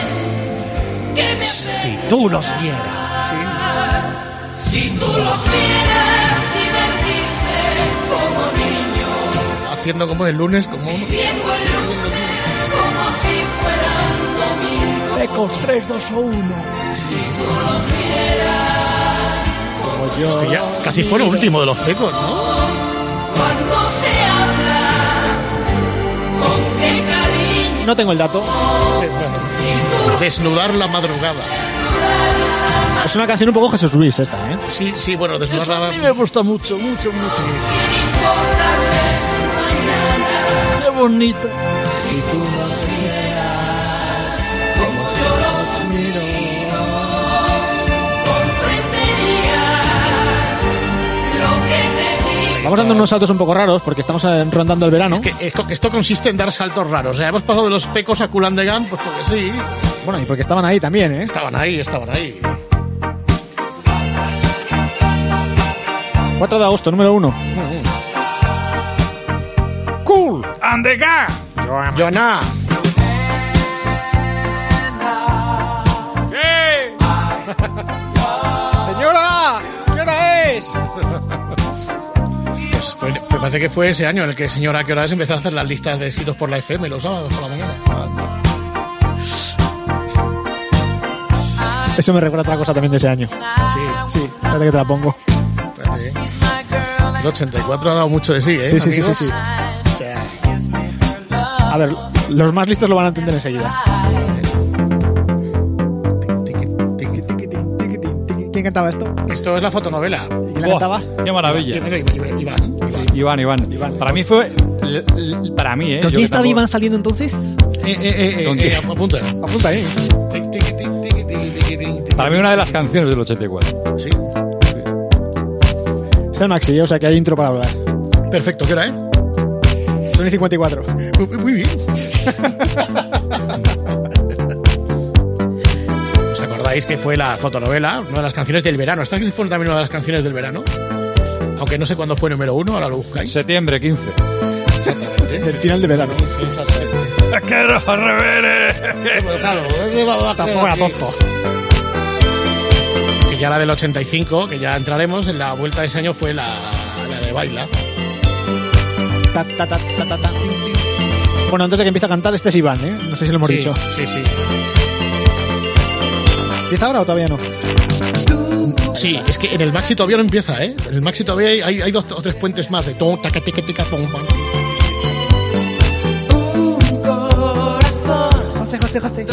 Si tú los vieras. si tú los vieras divertirse como niños, Haciendo como el lunes, como uno. viendo el lunes como si fuera un domingo. Ecos tres, dos o uno. Si tú los vieras Como yo. Hostia, ya casi fue lo último de los pecos, ¿no? cuando se habla no tengo el dato. Eh, bueno, desnudar la madrugada. Es una canción un poco Jesús Luis esta, ¿eh? Sí, sí, bueno, desnudar Eso la... a mí me gusta mucho, mucho, mucho. Qué bonita. Si tú nos vieras como yo los miro. Vamos dando unos saltos un poco raros porque estamos eh, rondando el verano. Es que, es que esto consiste en dar saltos raros. O sea, hemos pasado de los pecos a Kool and the Gang, pues porque sí. Bueno, y porque estaban ahí también, ¿eh? Estaban ahí, estaban ahí. cuatro de agosto, número uno. Cool and the Gang. Joana. ¡Eh! ¡Señora! ¿Qué hora es? Pues, pues, me parece que fue ese año en el que señora ¿qué hora es? Empezó a hacer las listas de éxitos por la F M los sábados por la mañana. Eso me recuerda a otra cosa también de ese año. Sí. Sí, espérate que te la pongo. Espérate, ¿eh? El ochenta y cuatro ha dado mucho de sí, ¿eh? Sí, sí, sí, amigos? sí, sí. A ver, los más listos lo van a entender enseguida. ¿Quién cantaba esto? Esto es la fotonovela. ¿Y quién la Buah, cantaba? ¡Qué maravilla! Iván. Iván. Iván, Iván. Iván. Para mí fue... l- l- Para mí, ¿eh? ¿Con Yo quién que estaba tampoco- Iván saliendo entonces? Eh, eh, eh, ¿Con eh, quién? apunta. Apunta ahí. Para mí una de las canciones del ochenta y cuatro. Sí. Es el Maxi, o sea que hay intro para hablar. Perfecto, ¿qué hora, eh? Son y cincuenta y cuatro. Muy, muy bien. ¿Os acordáis que fue la fotonovela? Una de las canciones del verano. ¿Esta que fue también una de las canciones del verano? Aunque no sé cuándo fue número uno, ahora lo buscáis. Septiembre quince. Exactamente. Del final de verano. Exactamente. Es que Rafa Revere. Claro, Tampoco era tonto. Que ya la del ochenta y cinco, que ya entraremos, en la vuelta de ese año fue la, la de Baila. Ta, ta, ta, ta, ta, ta. Bueno, antes de que empiece a cantar, este es Iván, ¿eh? No sé si lo hemos Sí, dicho. sí, sí. ¿Empieza ahora o todavía no? Sí, es que en el Maxi todavía no empieza, ¿eh? En el Maxi todavía hay, hay, hay dos o tres puentes más de tom, taca, tica, tica, pom, pam. José, José, José.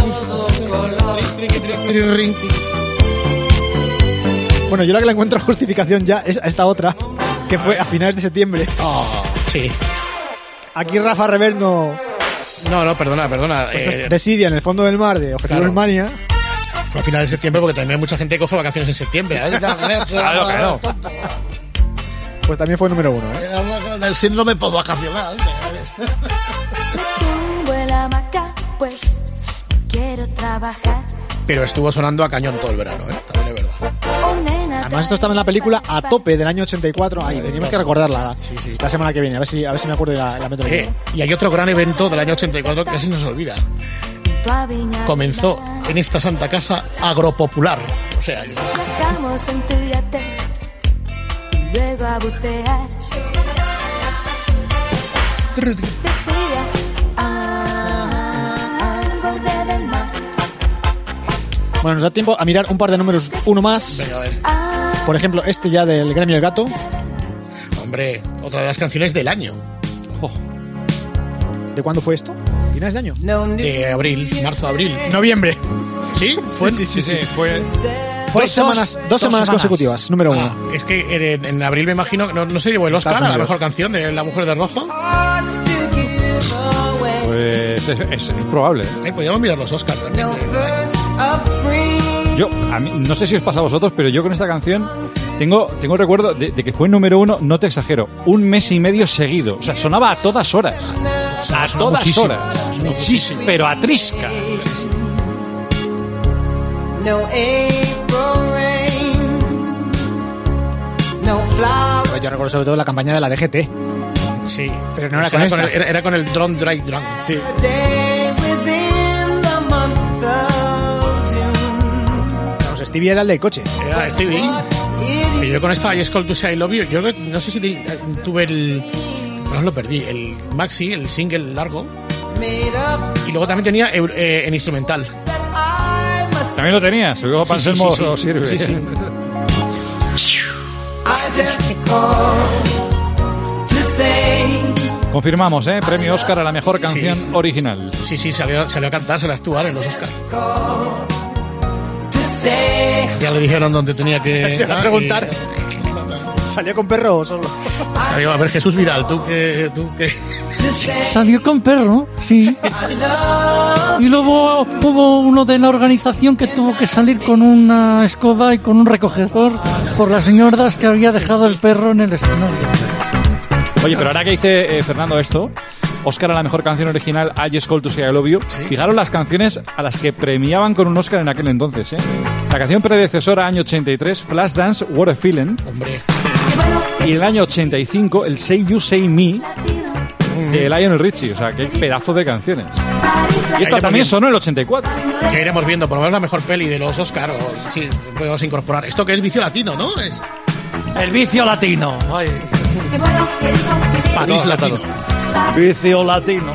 Bueno, yo la que la encuentro justificación ya es a esta otra, que fue a finales de septiembre. Oh, sí. Aquí Rafa Rever no... No, no, perdona, perdona. Esto Eh, es Desidia en el fondo del mar de Objetivo claro. Mania. Fue a finales de septiembre porque también hay mucha gente que coge vacaciones en septiembre. ¿eh? Claro, claro. Pues también fue número uno, ¿eh? El síndrome postvacacional. Tumbo en la hamaca, pues quiero trabajar. Pero estuvo sonando a cañón todo el verano, ¿eh? También es verdad. Oh, nena, Además esto estaba en la película A Tope del año ochenta y cuatro. Ay, tenemos que recordarla la semana que viene. A ver si, a ver si me acuerdo de la, la meto en el Eh, y hay otro gran evento del año ochenta y cuatro que casi nos olvida. Comenzó en esta santa casa Agropopular. O sea, bajamos en tu yate y luego a bucear. Decía, ah, al borde del mar. Bueno, nos da tiempo a mirar un par de números, uno más. venga, a ver. Por ejemplo, este ya del Gremio del Gato. Hombre, otra de las canciones del año. Oh. ¿De cuándo fue esto? ¿Finales de año? De abril, marzo, abril. Noviembre. ¿Sí? ¿Fue? Sí, sí, sí, sí. Fue... Fue Dos- dos semanas, dos, dos semanas semanas. consecutivas, número uno. Ah, es que en, en abril me imagino, no, no se llevó el Oscar Estados a la Unidos. mejor canción de La Mujer de Rojo. Pues es, es- es probable. ¿eh? Eh, podríamos mirar los Oscars también. Yo, a mí, no sé si os pasa a vosotros, pero yo con esta canción tengo, tengo el recuerdo de, de que fue número uno, no te exagero, un mes y medio seguido. O sea, sonaba a todas horas. A Sonó todas muchísimo, horas. sonó Muchis- muchísimo. pero a trisca. No April rain, no flower. Pues yo recuerdo sobre todo la campaña de la D G T. Sí, Pero no era Pues con era, esta. el, era, era con el Drone Dry Drunk. Sí. Day within the month of June. Vamos, Stevie era el del coche. Era Stevie. Y yo con esta I Just Called to Say I Love You, yo no sé si te- tuve el... No lo perdí, el maxi, el single largo. Made up Y luego también tenía eh, en instrumental. I must. También lo tenías. Luego Sí, para sí, Anselmo sí, sí. os sirve. Sí, sí. I just called to say Confirmamos, ¿eh? Premio Oscar a la mejor canción Sí. original. Sí, sí, salió, salió a cantar, salió a actuar en los Oscars. Ya le dijeron dónde tenía que... Te iba a preguntar. ¿Salió con perro o solo? Salió, a ver, Jesús Vidal, tú que... Tú que... Salió con perro, sí. Y luego hubo uno de la organización que tuvo que salir con una escoba y con un recogedor por las señoras que había dejado el perro en el escenario. Oye, pero ahora que dice eh, Fernando esto, Oscar a la mejor canción original, I Just Called to Say I Love You. Fijaros las canciones a las que premiaban con un Oscar en aquel entonces, ¿eh? La canción predecesora, año ochenta y tres, Flashdance, What a Feeling. Hombre. Y en el año ochenta y cinco, el Say You, Say Me, de Lionel Richie. O sea, qué pedazo de canciones. Y esta también sonó en el ochenta y cuatro. Ya iremos viendo, por lo menos la mejor peli de los Oscars. Sí, podemos incorporar. Esto que es Vicio Latino, ¿no? Es El vicio latino. Ay. París Latino. Vicio latino.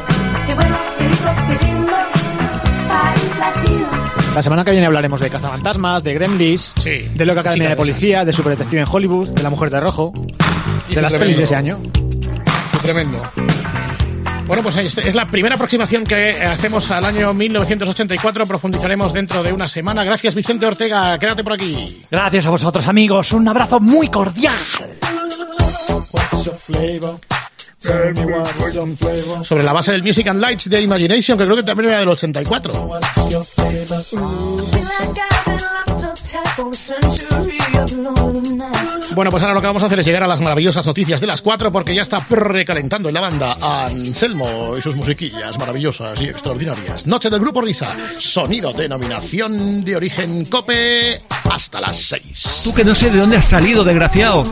La semana que viene hablaremos de Cazafantasmas, de Gremlins, sí, de Loca Academia sí, de Policía, de Superdetective en Hollywood, de La Mujer de Rojo, Y de las tremendo. pelis de ese año. Tremendo. Bueno, pues es la primera aproximación que hacemos al año mil novecientos ochenta y cuatro. Profundizaremos dentro de una semana. Gracias, Vicente Ortega. Quédate por aquí. Gracias a vosotros, amigos. Un abrazo muy cordial. Sobre la base del Music and Lights de Imagination, que creo que también era del ochenta y cuatro. Bueno, pues ahora lo que vamos a hacer es llegar a las maravillosas noticias de las cuatro, porque ya está precalentando en la banda Anselmo y sus musiquillas maravillosas y extraordinarias. Noche del Grupo Risa, sonido, denominación de origen COPE, hasta las seis. Tú que no sé de dónde has salido, desgraciado.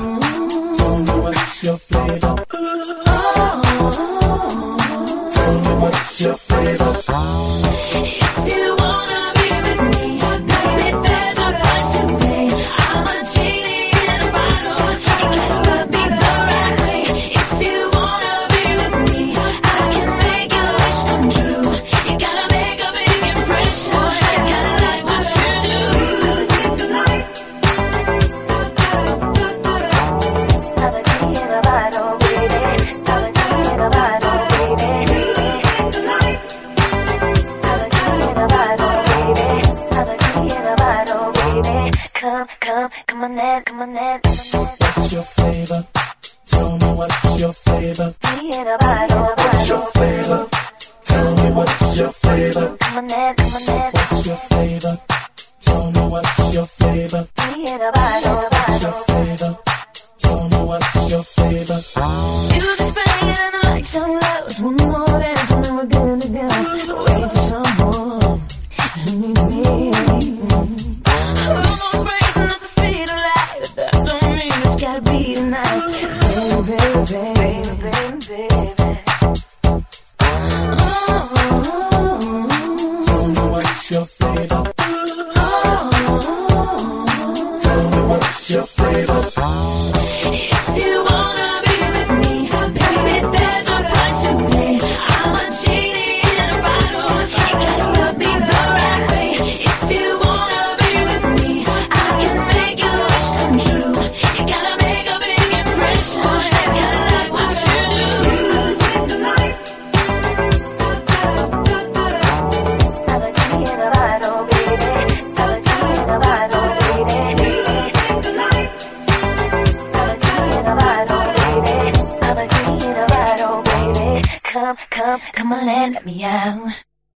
Come, come, come on in, come on in. What's your flavor? Tell me what's your flavor. Me and a bottle, what's your flavor? Tell me what's your flavor. Come on in, come on in. What's your flavor? Tell me what's your flavor. Me and a bottle, what's your flavor? Tell me what's your flavor. You just bring it and I like some love. One more dance and then we're good to go. Wait for some more. You need me.